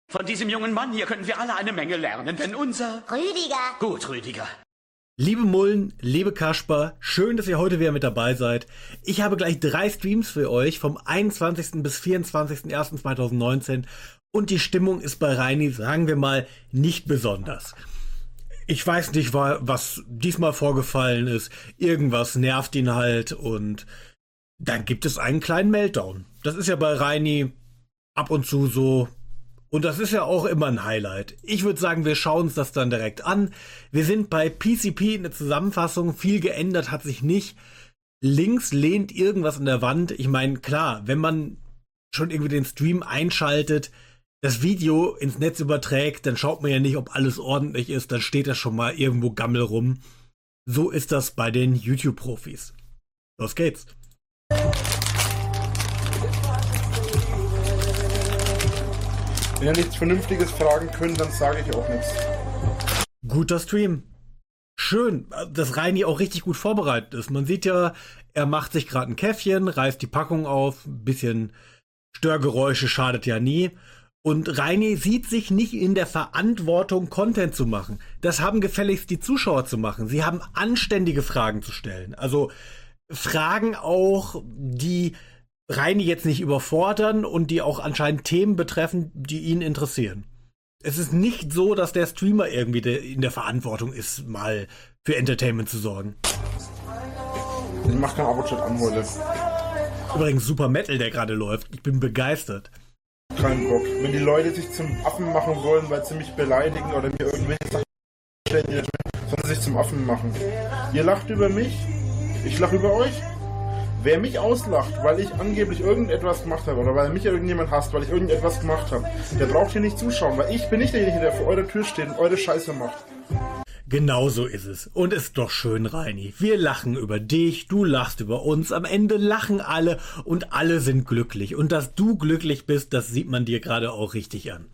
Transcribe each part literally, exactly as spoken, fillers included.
Von diesem jungen Mann hier können wir alle eine Menge lernen, denn unser... Rüdiger. Gut, Rüdiger. Liebe Mullen, liebe Kasper, schön, dass ihr heute wieder mit dabei seid. Ich habe gleich drei Streams für euch vom einundzwanzigsten bis vierundzwanzigsten ersten zweitausendneunzehn und die Stimmung ist bei Reini, sagen wir mal, nicht besonders. Ich weiß nicht, was diesmal vorgefallen ist. Irgendwas nervt ihn halt und dann gibt es einen kleinen Meltdown. Das ist ja bei Reini ab und zu so. Und das ist ja auch immer ein Highlight. Ich würde sagen, wir schauen uns das dann direkt an. Wir sind bei P C P in der Zusammenfassung. Viel geändert hat sich nicht. Links lehnt irgendwas an der Wand. Ich meine, klar, wenn man schon irgendwie den Stream einschaltet, das Video ins Netz überträgt, dann schaut man ja nicht, ob alles ordentlich ist. Dann steht da schon mal irgendwo Gammel rum. So ist das bei den YouTube-Profis. Los geht's. Wenn ihr nichts Vernünftiges fragen könnt, dann sage ich auch nichts. Guter Stream. Schön, dass Reini auch richtig gut vorbereitet ist. Man sieht ja, er macht sich gerade ein Käffchen, reißt die Packung auf, ein bisschen Störgeräusche schadet ja nie. Und Reini sieht sich nicht in der Verantwortung, Content zu machen. Das haben gefälligst die Zuschauer zu machen. Sie haben anständige Fragen zu stellen. Also Fragen auch, die Reini jetzt nicht überfordern und die auch anscheinend Themen betreffen, die ihn interessieren. Es ist nicht so, dass der Streamer irgendwie de- in der Verantwortung ist, mal für Entertainment zu sorgen. Ich mach keinen Abo-Chat an heute. Übrigens super Metal, der gerade läuft. Ich bin begeistert. Kein Bock. Wenn die Leute sich zum Affen machen wollen, weil sie mich beleidigen oder mir irgendwelche Sachen stellen, die nicht mehr, sollen sie sich zum Affen machen. Ihr lacht über mich, ich lache über euch. Wer mich auslacht, weil ich angeblich irgendetwas gemacht habe oder weil mich irgendjemand hasst, weil ich irgendetwas gemacht habe, der braucht hier nicht zuschauen, weil ich bin nicht derjenige, der vor eurer Tür steht und eure Scheiße macht. Genau so ist es. Und ist doch schön, Reini. Wir lachen über dich, du lachst über uns, am Ende lachen alle und alle sind glücklich. Und dass du glücklich bist, das sieht man dir gerade auch richtig an.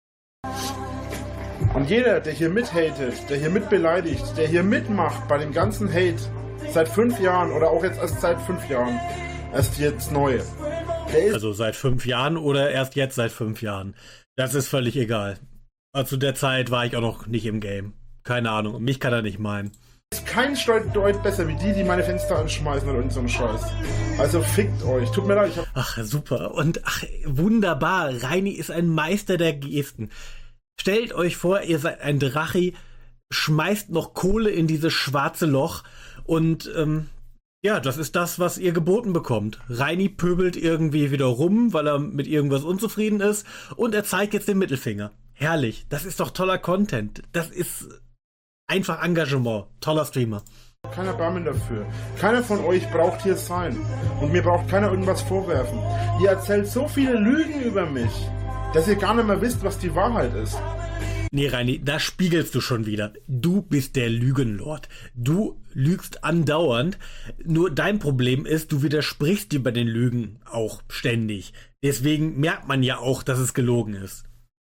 Und jeder, der hier mithatet, der hier mitbeleidigt, der hier mitmacht bei dem ganzen Hate, seit fünf Jahren oder auch jetzt erst seit fünf Jahren. Erst jetzt neu. Der ist Also seit fünf Jahren oder erst jetzt seit fünf Jahren. Das ist völlig egal. Also zu der Zeit war ich auch noch nicht im Game. Keine Ahnung. Mich kann er nicht meinen. kein Deut besser wie die, die meine Fenster anschmeißen oder irgend so einen Scheiß. Also fickt euch. Tut mir leid. Ich hab Ach, super. Und ach, wunderbar. Reini ist ein Meister der Gesten. Stellt euch vor, ihr seid ein Drachi, schmeißt noch Kohle in dieses schwarze Loch und ähm, ja, das ist das, was ihr geboten bekommt. Reini pöbelt irgendwie wieder rum, weil er mit irgendwas unzufrieden ist und er zeigt jetzt den Mittelfinger. Herrlich. Das ist doch toller Content. Das ist einfach Engagement. Toller Streamer. kein Erbarmen dafür. Keiner von euch braucht hier sein. Und mir braucht keiner irgendwas vorwerfen. Ihr erzählt so viele Lügen über mich, dass ihr gar nicht mehr wisst, was die Wahrheit ist. Nee, Reini, da spiegelst du schon wieder. Du bist der Lügenlord. Du lügst andauernd. Nur dein Problem ist, du widersprichst dir bei den Lügen auch ständig. Deswegen merkt man ja auch, dass es gelogen ist.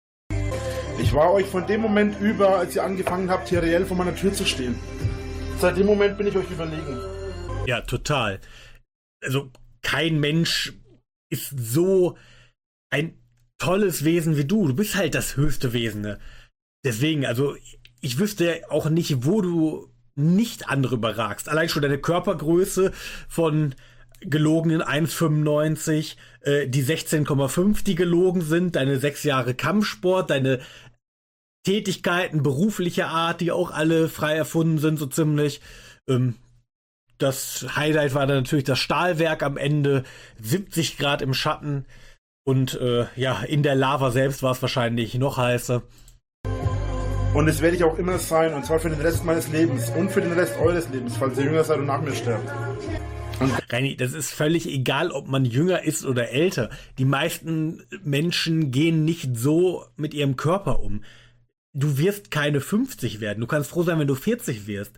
Ich war euch von dem Moment über, als ihr angefangen habt, hier reell vor meiner Tür zu stehen. Seit dem Moment bin ich euch überlegen. Ja, total. Also kein Mensch ist so ein tolles Wesen wie du. Du bist halt das höchste Wesen. Ne? Deswegen, also ich wüsste auch nicht, wo du nicht andere überragst. Allein schon deine Körpergröße von gelogenen eins Komma fünfundneunzig, äh, die sechzehn Komma fünf, die gelogen sind, deine sechs Jahre Kampfsport, deine Tätigkeiten beruflicher Art, die auch alle frei erfunden sind, so ziemlich. Ähm, das Highlight war dann natürlich das Stahlwerk am Ende, siebzig Grad im Schatten und äh, ja, in der Lava selbst war es wahrscheinlich noch heißer. Und das werde ich auch immer sein, und zwar für den Rest meines Lebens und für den Rest eures Lebens, falls ihr jünger seid und nach mir sterbt. Reini, das ist völlig egal, ob man jünger ist oder älter. Die meisten Menschen gehen nicht so mit ihrem Körper um. Du wirst keine fünfzig werden. Du kannst froh sein, wenn du vierzig wirst.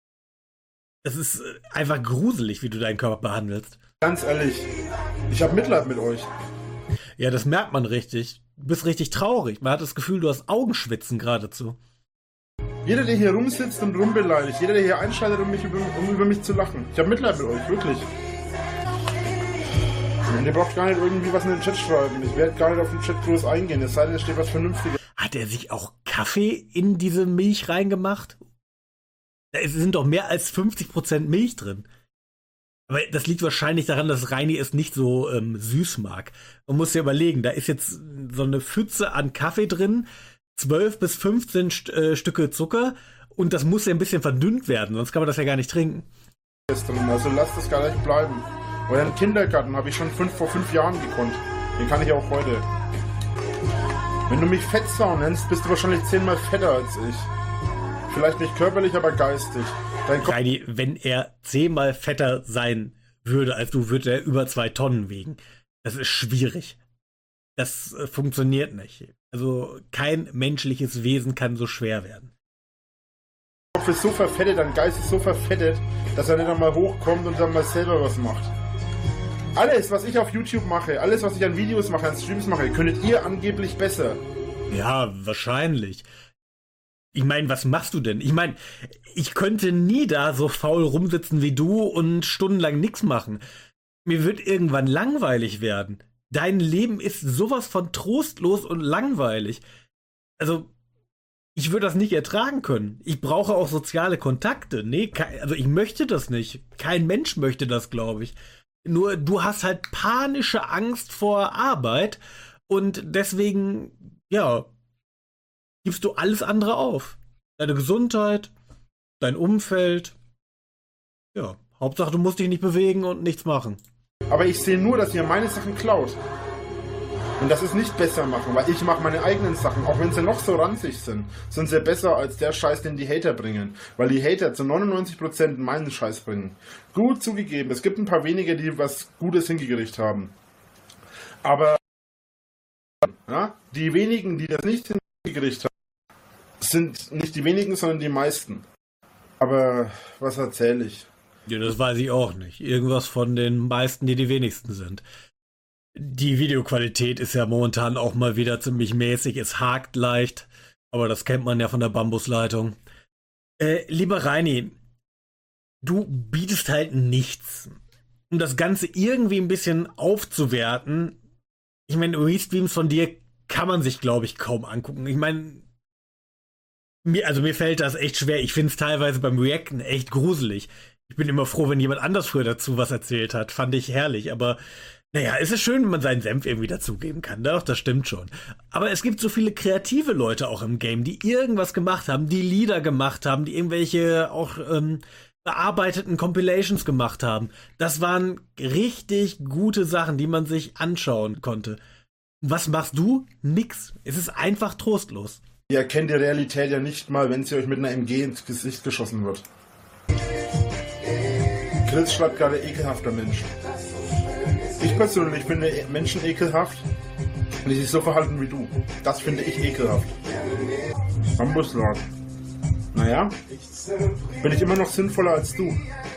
Es ist einfach gruselig, wie du deinen Körper behandelst. Ganz ehrlich, ich habe Mitleid mit euch. Ja, das merkt man richtig. Du bist richtig traurig. Man hat das Gefühl, du hast Augenschwitzen geradezu. Jeder, der hier rumsitzt und rumbeleidigt, jeder, der hier einschaltet, um, mich über, um über mich zu lachen. Ich habe Mitleid mit euch, wirklich. Und ihr braucht gar nicht irgendwie was in den Chat schreiben. Ich werde gar nicht auf den Chat groß eingehen, es sei denn, es steht was Vernünftiges. Hat er sich auch Kaffee in diese Milch reingemacht? Da sind doch mehr als fünfzig Prozent Milch drin. Aber das liegt wahrscheinlich daran, dass Reini es nicht so ähm, süß mag. Man muss ja überlegen, da ist jetzt so eine Pfütze an Kaffee drin, zwölf bis fünfzehn St- äh, Stücke Zucker und das muss ja ein bisschen verdünnt werden, sonst kann man das ja gar nicht trinken. Also lasst das gar nicht bleiben. Euren Kindergarten habe ich schon fünf, vor fünf Jahren gekonnt. Den kann ich auch heute. Wenn du mich Fettsau nennst, bist du wahrscheinlich zehnmal fetter als ich. Vielleicht nicht körperlich, aber geistig. Dein Kopf Reini, wenn er zehnmal fetter sein würde als du, würde er über zwei Tonnen wiegen. Das ist schwierig. Das äh, funktioniert nicht. Also kein menschliches Wesen kann so schwer werden. Kopf ist so verfettet, dein Geist ist so verfettet, dass er nicht einmal hochkommt und dann mal selber was macht. Alles, was ich auf YouTube mache, alles, was ich an Videos mache, an Streams mache, könntet ihr angeblich besser. Ja, wahrscheinlich. Ich meine, was machst du denn? Ich meine, ich könnte nie da so faul rumsitzen wie du und stundenlang nichts machen. Mir wird irgendwann langweilig werden. Dein Leben ist sowas von trostlos und langweilig. Also, ich würde das nicht ertragen können. Ich brauche auch soziale Kontakte. Nee, ke- also ich möchte das nicht. Kein Mensch möchte das, glaube ich. Nur du hast halt panische Angst vor Arbeit und deswegen, ja, gibst du alles andere auf. Deine Gesundheit, dein Umfeld. Ja, Hauptsache du musst dich nicht bewegen und nichts machen. Aber ich sehe nur, dass ihr meine Sachen klaut. Und das ist nicht besser machen, weil ich mache meine eigenen Sachen. Auch wenn sie noch so ranzig sind, sind sie besser als der Scheiß, den die Hater bringen. Weil die Hater zu neunundneunzig Prozent meinen Scheiß bringen. Gut zugegeben, es gibt ein paar wenige, die was Gutes hingekriegt haben. Aber ja, die wenigen, die das nicht hingekriegt haben, sind nicht die wenigen, sondern die meisten. Aber was erzähle ich? Ja, das weiß ich auch nicht. Irgendwas von den meisten, die die wenigsten sind. Die Videoqualität ist ja momentan auch mal wieder ziemlich mäßig. Es hakt leicht, aber das kennt man ja von der Bambusleitung. Äh, lieber Reini, du bietest halt nichts. Um das Ganze irgendwie ein bisschen aufzuwerten, ich meine, Restreams von dir kann man sich, glaube ich, kaum angucken. Ich meine, mir, also mir fällt das echt schwer. Ich finde es teilweise beim Reacten echt gruselig. Ich bin immer froh, wenn jemand anders früher dazu was erzählt hat. Fand ich herrlich, aber naja, es ist schön, wenn man seinen Senf irgendwie dazugeben kann. Doch, das stimmt schon. Aber es gibt so viele kreative Leute auch im Game, die irgendwas gemacht haben, die Lieder gemacht haben, die irgendwelche auch ähm, bearbeiteten Compilations gemacht haben. Das waren richtig gute Sachen, die man sich anschauen konnte. Was machst du? Nix. Es ist einfach trostlos. Ihr erkennt die Realität ja nicht mal, wenn sie euch mit einer M G ins Gesicht geschossen wird. Chris schreibt gerade ekelhafter Mensch. Ich persönlich finde Menschen ekelhaft, die sich so verhalten wie du. Das finde ich ekelhaft. Bambusladen. Naja, bin ich immer noch sinnvoller als du.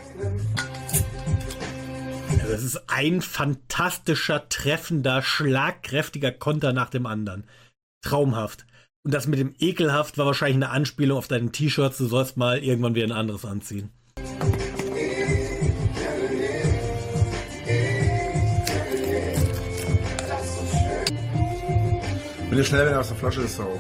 Das ist ein fantastischer, treffender, schlagkräftiger Konter nach dem anderen. Traumhaft. Und das mit dem ekelhaft war wahrscheinlich eine Anspielung auf deinen T-Shirts. Du sollst mal irgendwann wieder ein anderes anziehen. Bin ich schnell, wenn er aus der Flasche ist, auf.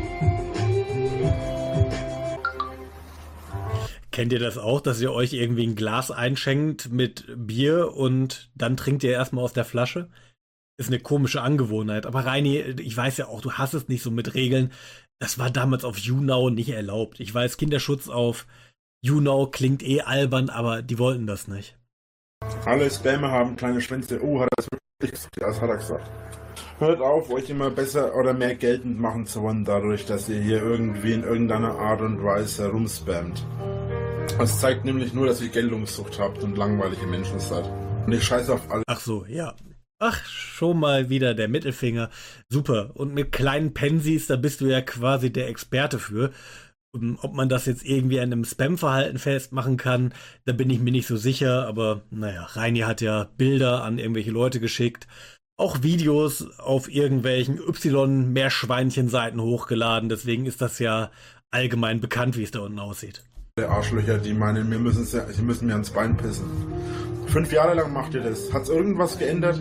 Kennt ihr das auch, dass ihr euch irgendwie ein Glas einschenkt mit Bier und dann trinkt ihr erstmal aus der Flasche? Ist eine komische Angewohnheit. Aber Reini, ich weiß ja auch, du hast es nicht so mit Regeln. Das war damals auf YouNow nicht erlaubt. Ich weiß, Kinderschutz auf YouNow klingt eh albern, aber die wollten das nicht. Alle Spammer haben kleine Schwänze. Oh, hat er das wirklich gesagt? Das hat er gesagt. Hört auf, euch immer besser oder mehr geltend machen zu wollen, dadurch, dass ihr hier irgendwie in irgendeiner Art und Weise herumspammt. Das zeigt nämlich nur, dass ihr Geltungssucht habt und langweilige Menschen seid. Und ich scheiße auf alle. Ach so, ja. Ach, schon mal wieder der Mittelfinger. Super. Und mit kleinen Pensis, da bist du ja quasi der Experte für. Ob man das jetzt irgendwie an einem Spam-Verhalten festmachen kann, da bin ich mir nicht so sicher. Aber naja, Reini hat ja Bilder an irgendwelche Leute geschickt. Auch Videos auf irgendwelchen Y-Meerschweinchen-Seiten hochgeladen. Deswegen ist das ja allgemein bekannt, wie es da unten aussieht. Arschlöcher, die meinen, wir müssen, sie müssen mir ans Bein pissen. Fünf Jahre lang macht ihr das. Hat's irgendwas geändert?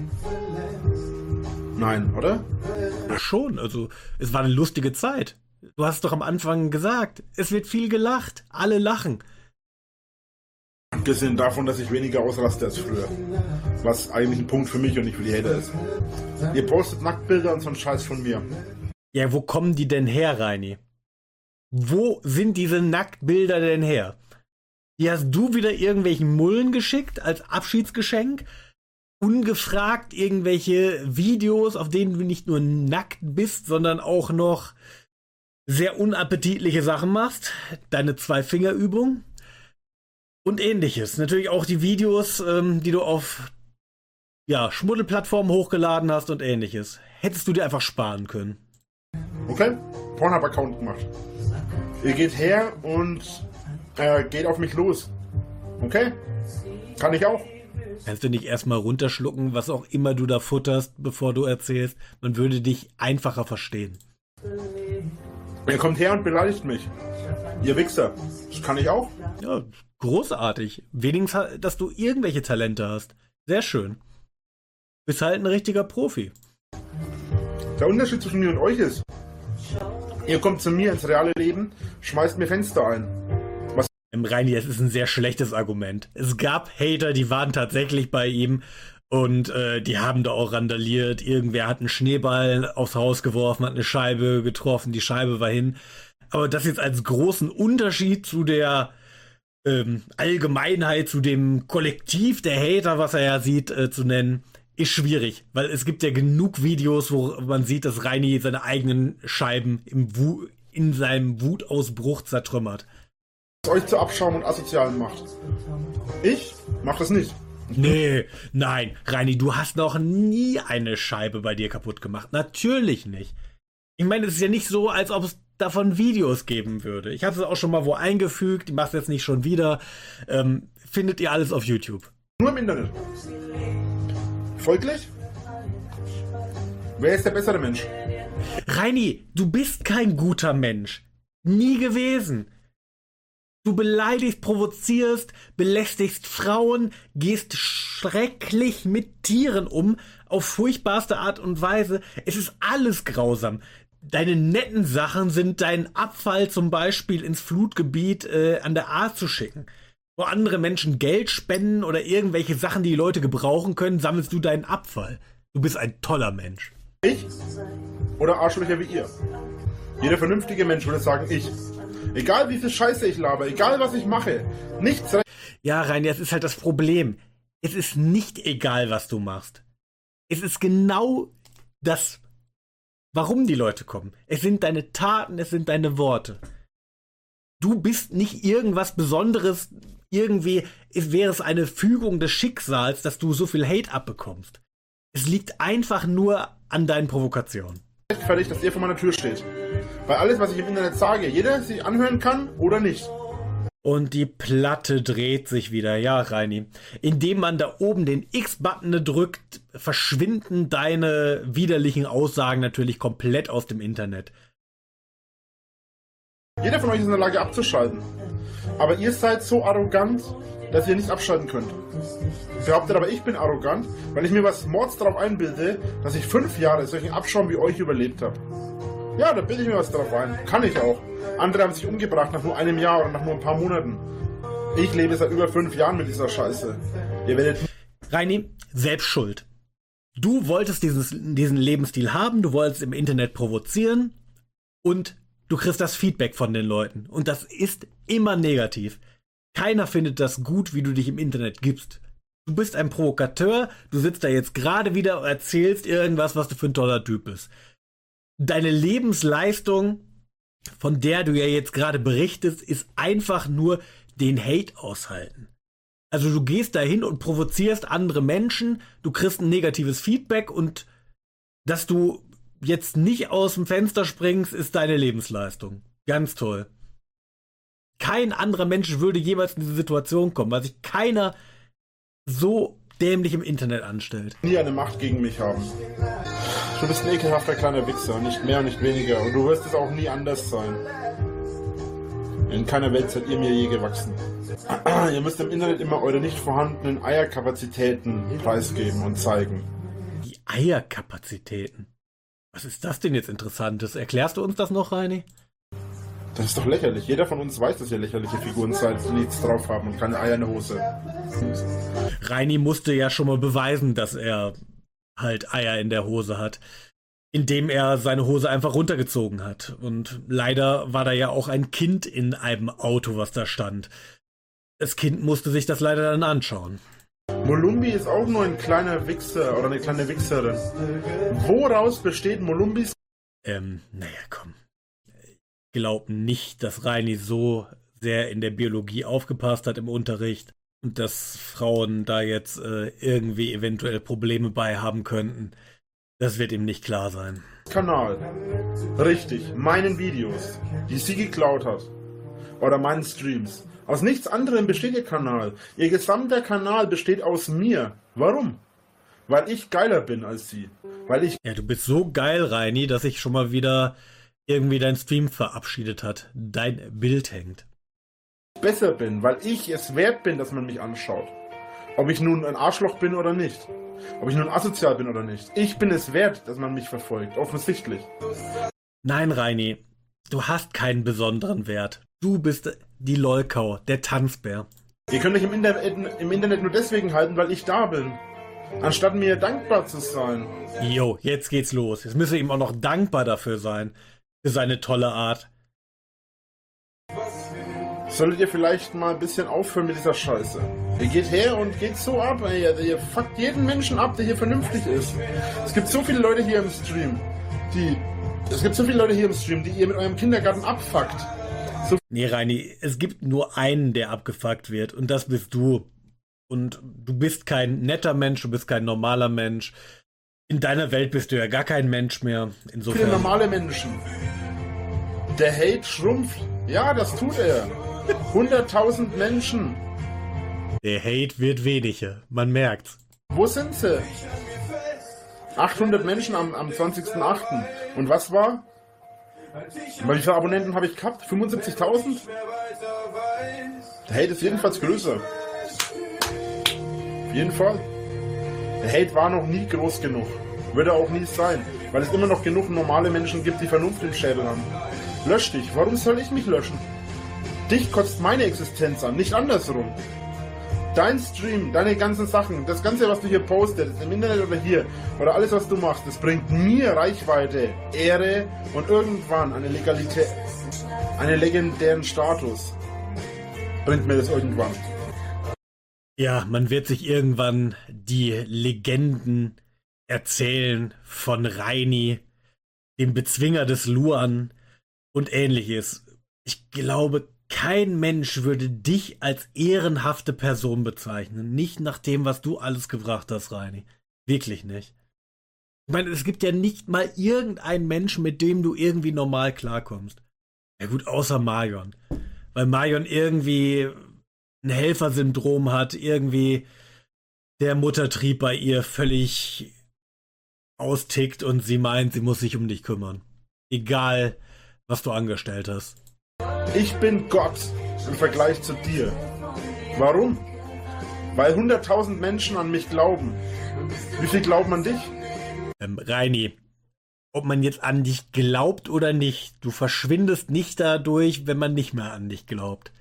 Nein, oder? Ja, schon, also es war eine lustige Zeit. Du hast doch am Anfang gesagt, es wird viel gelacht, alle lachen. Abgesehen davon, dass ich weniger ausraste als früher. Was eigentlich ein Punkt für mich und nicht für die Hater ist. Ihr postet Nacktbilder und so einen Scheiß von mir. Ja, wo kommen die denn her, Reini? Wo sind diese Nacktbilder denn her? Die hast du wieder irgendwelchen Mullen geschickt als Abschiedsgeschenk? Ungefragt irgendwelche Videos, auf denen du nicht nur nackt bist, sondern auch noch sehr unappetitliche Sachen machst? Deine Zwei-Finger-Übung? Und ähnliches. Natürlich auch die Videos, ähm, die du auf ja, Schmuddelplattformen hochgeladen hast und ähnliches. Hättest du dir einfach sparen können. Okay, Pornhub-Account gemacht. Ihr geht her und äh, geht auf mich los. Okay? Kann ich auch. Kannst du nicht erstmal runterschlucken, was auch immer du da futterst, bevor du erzählst? Man würde dich einfacher verstehen. Ihr kommt her und beleidigt mich. Ihr Wichser. Das kann ich auch. Ja, großartig. Wenigstens, dass du irgendwelche Talente hast. Sehr schön. Bist halt ein richtiger Profi. Der Unterschied zwischen mir und euch ist, ihr kommt zu mir ins reale Leben, schmeißt mir Fenster ein. Was Im Reini, das ist ein sehr schlechtes Argument. Es gab Hater, die waren tatsächlich bei ihm und äh, die haben da auch randaliert. Irgendwer hat einen Schneeball aufs Haus geworfen, hat eine Scheibe getroffen, die Scheibe war hin. Aber das jetzt als großen Unterschied zu der ähm, Allgemeinheit, zu dem Kollektiv der Hater, was er ja sieht, äh, zu nennen, ist schwierig. Weil es gibt ja genug Videos, wo man sieht, dass Reini seine eigenen Scheiben im Wu- in seinem Wutausbruch zertrümmert. euch zu Abschaum und Asozialen macht. Ich mach das nicht. Nee, nein, Reini, du hast noch nie eine Scheibe bei dir kaputt gemacht. Natürlich nicht. Ich meine, es ist ja nicht so, als ob es davon Videos geben würde. Ich habe es auch schon mal wo eingefügt, ich mache es jetzt nicht schon wieder. Ähm, findet ihr alles auf YouTube. Nur im Internet. Folglich? Wer ist der bessere Mensch? Reini, du bist kein guter Mensch. Nie gewesen. Du beleidigst, provozierst, belästigst Frauen, gehst schrecklich mit Tieren um, auf furchtbarste Art und Weise. Es ist alles grausam. Deine netten Sachen sind deinen Abfall zum Beispiel ins Flutgebiet äh, an der Ahr zu schicken. Wo andere Menschen Geld spenden oder irgendwelche Sachen, die die Leute gebrauchen können, sammelst du deinen Abfall. Du bist ein toller Mensch. Ich? Oder Arschlöcher wie ihr? Jeder vernünftige Mensch würde sagen, ich. Egal wie viel Scheiße ich laber, egal was ich mache, nichts. Ja, Reini, das ist halt das Problem. Es ist nicht egal, was du machst. Es ist genau das, warum die Leute kommen. Es sind deine Taten, es sind deine Worte. Du bist nicht irgendwas Besonderes, irgendwie es wäre es eine Fügung des Schicksals, dass du so viel Hate abbekommst. Es liegt einfach nur an deinen Provokationen. Rechtfertigt, dass ihr vor meiner Tür steht. Weil alles, was ich im Internet sage, jeder sich anhören kann oder nicht. Und die Platte dreht sich wieder, ja, Reini. Indem man da oben den X-Button drückt, verschwinden deine widerlichen Aussagen natürlich komplett aus dem Internet. Jeder von euch ist in der Lage abzuschalten. Aber ihr seid so arrogant, dass ihr nicht abschalten könnt. Behauptet aber, ich bin arrogant, weil ich mir was Mords darauf einbilde, dass ich fünf Jahre solchen Abschaum wie euch überlebt habe. Ja, da bilde ich mir was drauf ein. Kann ich auch. Andere haben sich umgebracht nach nur einem Jahr oder nach nur ein paar Monaten. Ich lebe seit über fünf Jahren mit dieser Scheiße. Ihr werdet... Reini, selbst schuld. Du wolltest dieses, diesen Lebensstil haben, du wolltest im Internet provozieren und du kriegst das Feedback von den Leuten. Und das ist immer negativ. Keiner findet das gut, wie du dich im Internet gibst. Du bist ein Provokateur, du sitzt da jetzt gerade wieder und erzählst irgendwas, was du für ein toller Typ bist. Deine Lebensleistung, von der du ja jetzt gerade berichtest, ist einfach nur den Hate aushalten. Also du gehst dahin und provozierst andere Menschen, du kriegst ein negatives Feedback und dass du jetzt nicht aus dem Fenster springst, ist deine Lebensleistung. Ganz toll. Kein anderer Mensch würde jemals in diese Situation kommen, weil sich keiner so dämlich im Internet anstellt. Nie eine Macht gegen mich haben. Du bist ein ekelhafter kleiner Wichser, nicht mehr und nicht weniger. Und du wirst es auch nie anders sein. In keiner Welt seid ihr mir je gewachsen. Ihr müsst im Internet immer eure nicht vorhandenen Eierkapazitäten preisgeben und zeigen. Die Eierkapazitäten? Was ist das denn jetzt Interessantes? Erklärst du uns das noch, Reini? Das ist doch lächerlich. Jeder von uns weiß, dass ihr lächerliche Figuren seid, die nichts drauf haben und keine Eier in der Hose. Reini musste ja schon mal beweisen, dass er halt Eier in der Hose hat, indem er seine Hose einfach runtergezogen hat. Und leider war da ja auch ein Kind in einem Auto, was da stand. Das Kind musste sich das leider dann anschauen. Molumbi ist auch nur ein kleiner Wichser oder eine kleine Wichserin. Woraus besteht Molumbis? Ähm, naja, komm. Ich glaube nicht, dass Reini so sehr in der Biologie aufgepasst hat im Unterricht und dass Frauen da jetzt äh, irgendwie eventuell Probleme bei haben könnten. Das wird ihm nicht klar sein. Kanal. Richtig, meinen Videos, die sie geklaut hat. Oder meinen Streams. Aus nichts anderem besteht ihr Kanal. Ihr gesamter Kanal besteht aus mir. Warum? Weil ich geiler bin als sie. Weil ich... Ja, du bist so geil, Reini, dass ich schon mal wieder irgendwie dein Stream verabschiedet hat. Dein Bild hängt. besser bin, weil ich es wert bin, dass man mich anschaut. Ob ich nun ein Arschloch bin oder nicht. Ob ich nun asozial bin oder nicht. Ich bin es wert, dass man mich verfolgt. Offensichtlich. Nein, Reini. Du hast keinen besonderen Wert. Du bist die Lolkau, der Tanzbär. Ihr könnt euch im Internet, im Internet nur deswegen halten, weil ich da bin. Anstatt mir dankbar zu sein. Jo, jetzt geht's los. Jetzt müsst ihr ihm auch noch dankbar dafür sein. Für seine tolle Art. Solltet ihr vielleicht mal ein bisschen aufhören mit dieser Scheiße. Ihr geht her und geht so ab, ey. Ihr fuckt jeden Menschen ab, der hier vernünftig ist. Es gibt so viele Leute hier im Stream, die... Es gibt so viele Leute hier im Stream, die ihr mit eurem Kindergarten abfuckt. So Nee, Reini, es gibt nur einen, der abgefuckt wird. Und das bist du. Und du bist kein netter Mensch, du bist kein normaler Mensch. In deiner Welt bist du ja gar kein Mensch mehr. Insofern. viele normale Menschen. Der Hate schrumpft. Ja, das tut er. hunderttausend Menschen. Der Hate wird weniger. Man merkt's. Wo sind sie? achthundert Menschen am, am zwanzigsten achten Und was war? Wie viele Abonnenten habe ich gehabt? fünfundsiebzigtausend? Der Hate ist jedenfalls größer. Auf jeden Fall. Der Hate war noch nie groß genug. Wird er auch nie sein. Weil es immer noch genug normale Menschen gibt, die Vernunft im Schädel haben. Lösch dich. Warum soll ich mich löschen? Dich kotzt meine Existenz an, nicht andersrum. Dein Stream, deine ganzen Sachen, das Ganze, was du hier postest, im Internet oder hier, oder alles, was du machst, das bringt mir Reichweite, Ehre und irgendwann eine Legalität, einen legendären Status. Bringt mir das irgendwann. Ja, man wird sich irgendwann die Legenden erzählen von Reini, dem Bezwinger des Luan und ähnliches. Ich glaube, kein Mensch würde dich als ehrenhafte Person bezeichnen. Nicht nach dem, was du alles gebracht hast, Reini. Wirklich nicht. Ich meine, es gibt ja nicht mal irgendeinen Menschen, mit dem du irgendwie normal klarkommst. Ja gut, außer Marion. Weil Marion irgendwie ein Helfersyndrom hat, irgendwie der Muttertrieb bei ihr völlig austickt und sie meint, sie muss sich um dich kümmern. Egal, was du angestellt hast. Ich bin Gott im Vergleich zu dir. Warum? Weil hunderttausend Menschen an mich glauben. Wie viel glauben an dich? Ähm, Reini, ob man jetzt an dich glaubt oder nicht, du verschwindest nicht dadurch, wenn man nicht mehr an dich glaubt.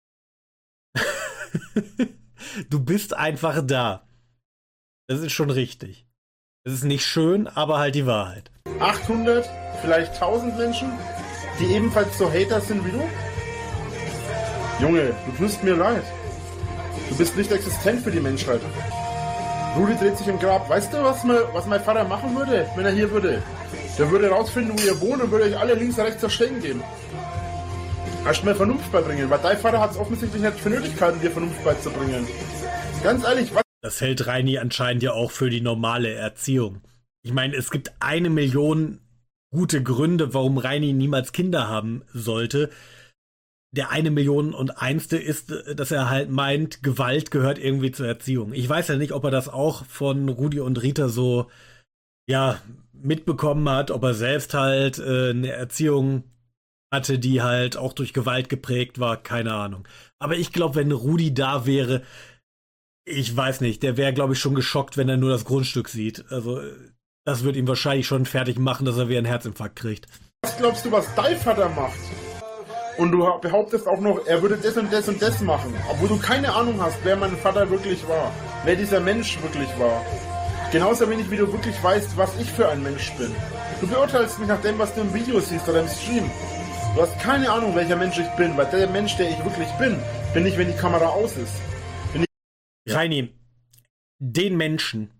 Du bist einfach da. Das ist schon richtig. Das ist nicht schön, aber halt die Wahrheit. achthundert, vielleicht tausend Menschen, die ebenfalls so Hater sind wie du? Junge, du tust mir leid. Du bist nicht existent für die Menschheit. Rudi dreht sich im Grab. Weißt du, was, mein, was mein Vater machen würde, wenn er hier würde? Der würde rausfinden, wo ihr wohnt und würde euch alle links und rechts zerstechen geben. Erst mal Vernunft beibringen, weil dein Vater hat es offensichtlich nicht für Nötigkeiten, dir Vernunft beizubringen. Ganz ehrlich, was... Das hält Reini anscheinend ja auch für die normale Erziehung. Ich meine, es gibt eine Million gute Gründe, warum Reini niemals Kinder haben sollte. Der eine Million und einste ist, dass er halt meint, Gewalt gehört irgendwie zur Erziehung. Ich weiß ja nicht, ob er das auch von Rudi und Rita so, ja, mitbekommen hat, ob er selbst halt äh, eine Erziehung hatte, die halt auch durch Gewalt geprägt war, keine Ahnung. Aber ich glaube, wenn Rudi da wäre, ich weiß nicht, der wäre, glaube ich, schon geschockt, wenn er nur das Grundstück sieht. Also, das wird ihn wahrscheinlich schon fertig machen, dass er wieder einen Herzinfarkt kriegt. Was glaubst du, was dein Vater macht? Und du behauptest auch noch, er würde das und das und das machen. Obwohl du keine Ahnung hast, wer mein Vater wirklich war. Wer dieser Mensch wirklich war. Genauso wenig, wie du wirklich weißt, was ich für ein Mensch bin. Du beurteilst mich nach dem, was du im Video siehst oder im Stream. Du hast keine Ahnung, welcher Mensch ich bin. Weil der Mensch, der ich wirklich bin, bin ich, wenn die Kamera aus ist. Bin ich Reini, den Menschen,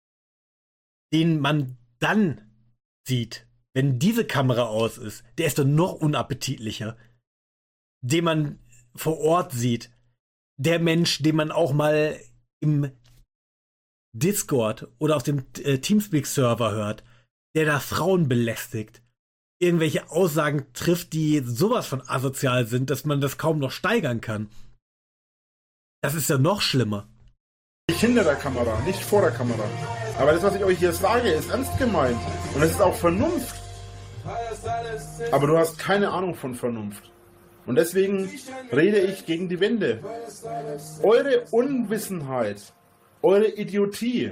den man dann sieht, wenn diese Kamera aus ist, der ist doch noch unappetitlicher. Den man vor Ort sieht. Der Mensch, den man auch mal im Discord oder auf dem äh, Teamspeak-Server hört, der da Frauen belästigt, irgendwelche Aussagen trifft, die sowas von asozial sind, dass man das kaum noch steigern kann. Das ist ja noch schlimmer. Nicht hinter der Kamera, nicht vor der Kamera. Aber das, was ich euch hier sage, ist ernst gemeint. Und es ist auch Vernunft. Aber du hast keine Ahnung von Vernunft. Und deswegen rede ich gegen die Wände. Eure Unwissenheit, eure Idiotie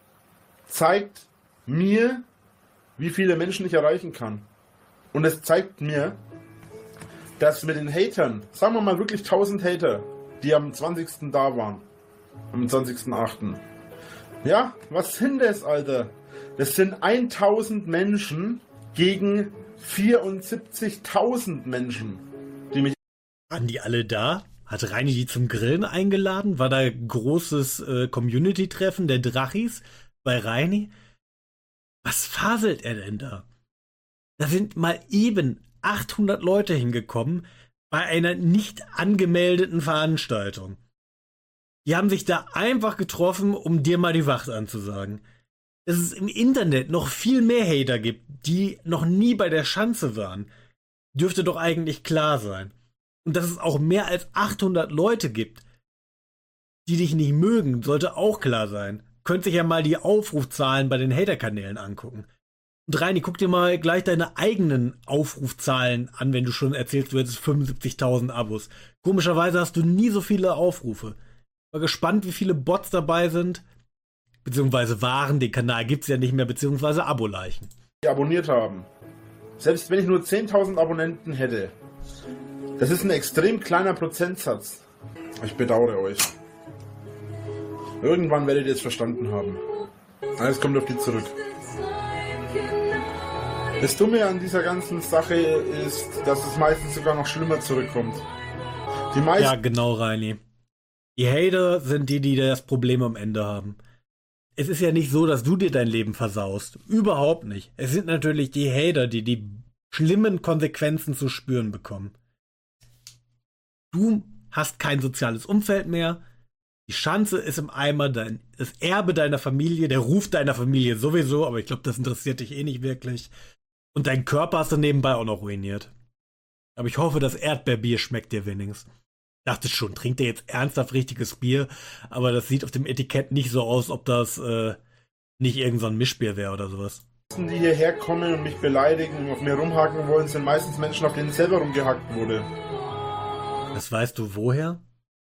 zeigt mir, wie viele Menschen ich erreichen kann. Und es zeigt mir, dass mit den Hatern, sagen wir mal wirklich tausend Hater, die am zwanzigsten da waren, am zwanzigsten achten Ja, was sind das, Alter? Das sind tausend Menschen gegen vierundsiebzigtausend Menschen. Die mich Waren die alle da? Hat Reini die zum Grillen eingeladen? War da großes äh, Community-Treffen der Drachis bei Reini? Was faselt er denn da? Da sind mal eben achthundert Leute hingekommen bei einer nicht angemeldeten Veranstaltung. Die haben sich da einfach getroffen, um dir mal die Wacht anzusagen. Dass es im Internet noch viel mehr Hater gibt, die noch nie bei der Schanze waren, dürfte doch eigentlich klar sein. Und dass es auch mehr als achthundert Leute gibt, die dich nicht mögen, sollte auch klar sein. Könnt sich ja mal die Aufrufzahlen bei den Hater-Kanälen angucken. Und Reini, guck dir mal gleich deine eigenen Aufrufzahlen an, wenn du schon erzählst, du hättest fünfundsiebzigtausend Abos. Komischerweise hast du nie so viele Aufrufe. War gespannt, wie viele Bots dabei sind, beziehungsweise waren, den Kanal gibt's ja nicht mehr, beziehungsweise Abo-Leichen. Die abonniert haben. Selbst wenn ich nur zehntausend Abonnenten hätte, das ist ein extrem kleiner Prozentsatz. Ich bedauere euch. Irgendwann werdet ihr es verstanden haben. Alles kommt auf die zurück. Das Dumme an dieser ganzen Sache ist, dass es meistens sogar noch schlimmer zurückkommt. Die meisten ja, genau, Reini. Die Hater sind die, die das Problem am Ende haben. Es ist ja nicht so, dass du dir dein Leben versaust. Überhaupt nicht. Es sind natürlich die Hater, die die schlimmen Konsequenzen zu spüren bekommen. Du hast kein soziales Umfeld mehr. Die Schanze ist im Eimer, dein, das Erbe deiner Familie, der Ruf deiner Familie sowieso, aber ich glaube, das interessiert dich eh nicht wirklich. Und dein Körper hast du nebenbei auch noch ruiniert. Aber ich hoffe, das Erdbeerbier schmeckt dir wenigstens. Ich dachte schon, trinkt der jetzt ernsthaft richtiges Bier? Aber das sieht auf dem Etikett nicht so aus, ob das äh, nicht irgend so ein Mischbier wäre oder sowas. Die hierher kommen und mich beleidigen und auf mir rumhaken wollen, sind meistens Menschen, auf denen selber rumgehackt wurde. Das weißt du woher?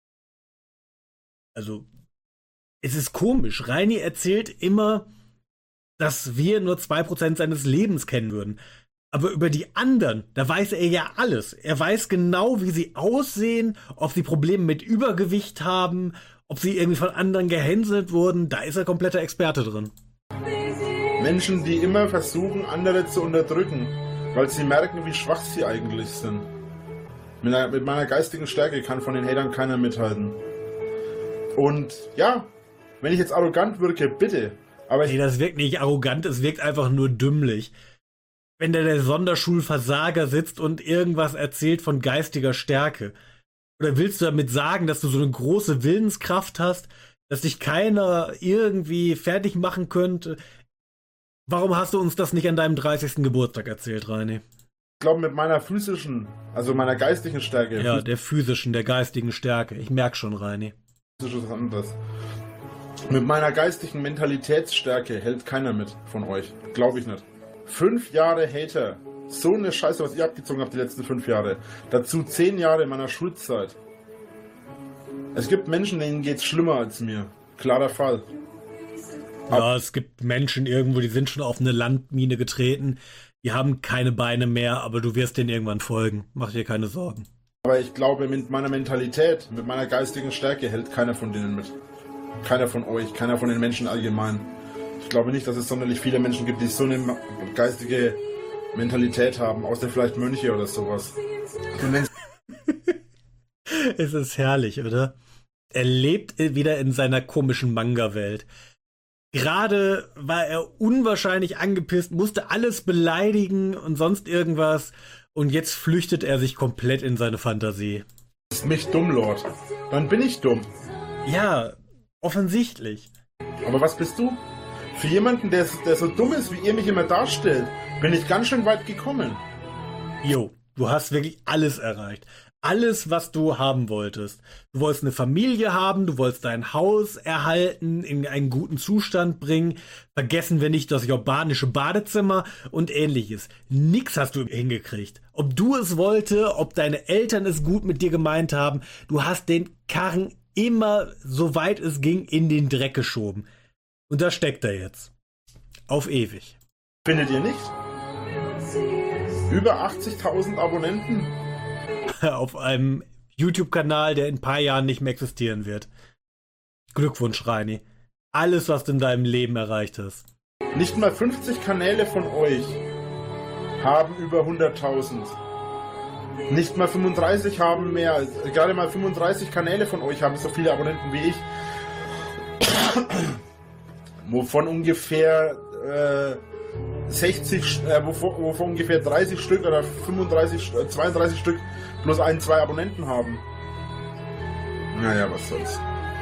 Also, es ist komisch. Reini erzählt immer, dass wir nur zwei Prozent seines Lebens kennen würden. Aber über die anderen, da weiß er ja alles. Er weiß genau, wie sie aussehen, ob sie Probleme mit Übergewicht haben, ob sie irgendwie von anderen gehänselt wurden. Da ist er kompletter Experte drin. Menschen, die immer versuchen, andere zu unterdrücken, weil sie merken, wie schwach sie eigentlich sind. Mit, einer, mit meiner geistigen Stärke kann von den Hatern keiner mithalten. Und ja, wenn ich jetzt arrogant wirke, bitte. Aber ich nee, das wirkt nicht arrogant, es wirkt einfach nur dümmlich. Wenn da der Sonderschulversager sitzt und irgendwas erzählt von geistiger Stärke. Oder willst du damit sagen, dass du so eine große Willenskraft hast, dass dich keiner irgendwie fertig machen könnte? Warum hast du uns das nicht an deinem dreißigsten Geburtstag erzählt, Reini? Ich glaube, mit meiner physischen, also meiner geistigen Stärke. Ja, der physischen, der geistigen Stärke. Ich merk schon, Reini. Das ist was anderes. Mit meiner geistigen Mentalitätsstärke hält keiner mit von euch. Glaube ich nicht. Fünf Jahre Hater So eine Scheiße, was ihr abgezogen habt die letzten fünf Jahre. Dazu zehn Jahre meiner Schulzeit. Es gibt Menschen, denen geht's schlimmer als mir. Klarer Fall. Ja, es gibt Menschen irgendwo, die sind schon auf eine Landmine getreten. Die haben keine Beine mehr, aber du wirst denen irgendwann folgen. Mach dir keine Sorgen. Aber ich glaube, mit meiner Mentalität, mit meiner geistigen Stärke hält keiner von denen mit. Keiner von euch, keiner von den Menschen allgemein. Ich glaube nicht, dass es sonderlich viele Menschen gibt, die so eine geistige Mentalität haben, außer vielleicht Mönche oder sowas. Es ist herrlich, oder? Er lebt wieder in seiner komischen Manga-Welt. Gerade war er unwahrscheinlich angepisst, musste alles beleidigen und sonst irgendwas. Und jetzt flüchtet er sich komplett in seine Fantasie. Ist mich dumm, Lord. Dann bin ich dumm. Ja, offensichtlich. Aber was bist du? Für jemanden, der, der so dumm ist, wie ihr mich immer darstellt, bin ich ganz schön weit gekommen. Jo, du hast wirklich alles erreicht. Alles, was du haben wolltest. Du wolltest eine Familie haben, du wolltest dein Haus erhalten, in einen guten Zustand bringen. Vergessen wir nicht das japanische Badezimmer und ähnliches. Nix hast du hingekriegt. Ob du es wollte, ob deine Eltern es gut mit dir gemeint haben, du hast den Karren immer, soweit es ging, in den Dreck geschoben. Und da steckt er jetzt. Auf ewig. Findet ihr nicht? Über achtzigtausend Abonnenten. Auf einem YouTube-Kanal, der in ein paar Jahren nicht mehr existieren wird. Glückwunsch, Reini. Alles, was du in deinem Leben erreicht hast. Nicht mal fünfzig Kanäle von euch haben über hunderttausend. Nicht mal fünfunddreißig haben mehr. Gerade mal fünfunddreißig Kanäle von euch haben so viele Abonnenten wie ich. Wovon ungefähr äh, sechzig, äh, wovon, wovon ungefähr dreißig Stück oder fünfunddreißig, zweiunddreißig Stück bloß ein, zwei Abonnenten haben. Naja, was soll's.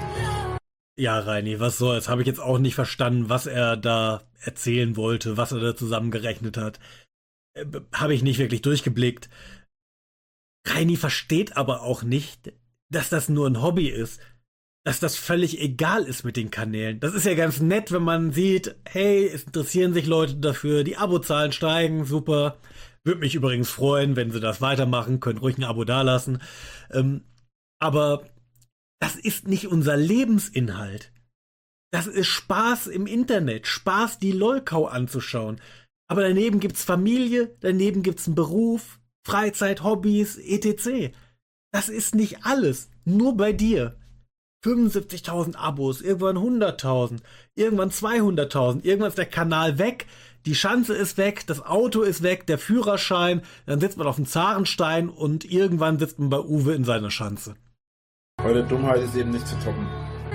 Ja, Reini, was soll's? Habe ich jetzt auch nicht verstanden, was er da erzählen wollte, was er da zusammengerechnet hat. Äh, Habe ich nicht wirklich durchgeblickt. Reini versteht aber auch nicht, dass das nur ein Hobby ist. Dass das völlig egal ist mit den Kanälen. Das ist ja ganz nett, wenn man sieht, hey, es interessieren sich Leute dafür, die Abozahlen steigen, super. Würde mich übrigens freuen, wenn sie das weitermachen, können ruhig ein Abo dalassen. Ähm, aber das ist nicht unser Lebensinhalt. Das ist Spaß im Internet, Spaß, die Lolkau anzuschauen. Aber daneben gibt's Familie, daneben gibt's einen Beruf, Freizeit, Hobbys, et cetera. Das ist nicht alles, nur bei dir. fünfundsiebzigtausend Abos, irgendwann hunderttausend, irgendwann zweihunderttausend, irgendwann ist der Kanal weg, die Schanze ist weg, das Auto ist weg, der Führerschein, dann sitzt man auf dem Zarenstein und irgendwann sitzt man bei Uwe in seiner Schanze. Eure Dummheit ist eben nicht zu toppen.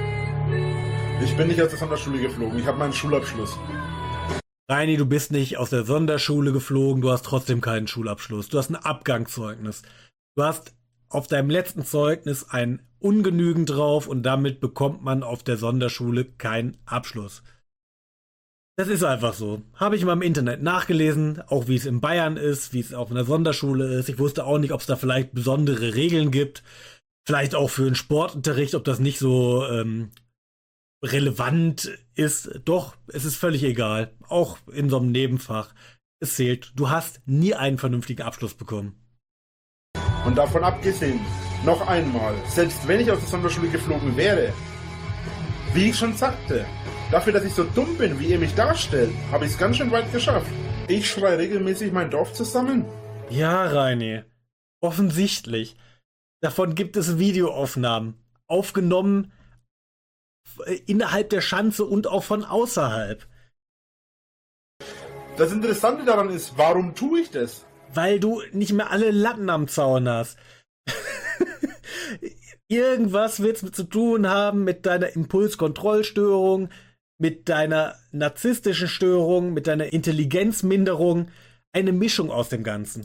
Ich bin nicht aus der Sonderschule geflogen, ich habe meinen Schulabschluss. Reini, du bist nicht aus der Sonderschule geflogen, du hast trotzdem keinen Schulabschluss, du hast ein Abgangszeugnis. Du hast auf deinem letzten Zeugnis ein ungenügend drauf und damit bekommt man auf der Sonderschule keinen Abschluss. Das ist einfach so. Habe ich mal im Internet nachgelesen, auch wie es in Bayern ist, wie es auch in der Sonderschule ist. Ich wusste auch nicht, ob es da vielleicht besondere Regeln gibt. Vielleicht auch für den Sportunterricht, ob das nicht so ähm, relevant ist. Doch, es ist völlig egal. Auch in so einem Nebenfach. Es zählt. Du hast nie einen vernünftigen Abschluss bekommen. Und davon abgesehen, noch einmal, selbst wenn ich aus der Sonderschule geflogen wäre, wie ich schon sagte, dafür, dass ich so dumm bin, wie ihr mich darstellt, habe ich es ganz schön weit geschafft. Ich schreie regelmäßig mein Dorf zusammen. Ja, Reini, offensichtlich. Davon gibt es Videoaufnahmen, aufgenommen innerhalb der Schanze und auch von außerhalb. Das Interessante daran ist, warum tue ich das? Weil du nicht mehr alle Latten am Zaun hast. Irgendwas wird's mit zu tun haben mit deiner Impulskontrollstörung, mit deiner narzisstischen Störung, mit deiner Intelligenzminderung. Eine Mischung aus dem Ganzen.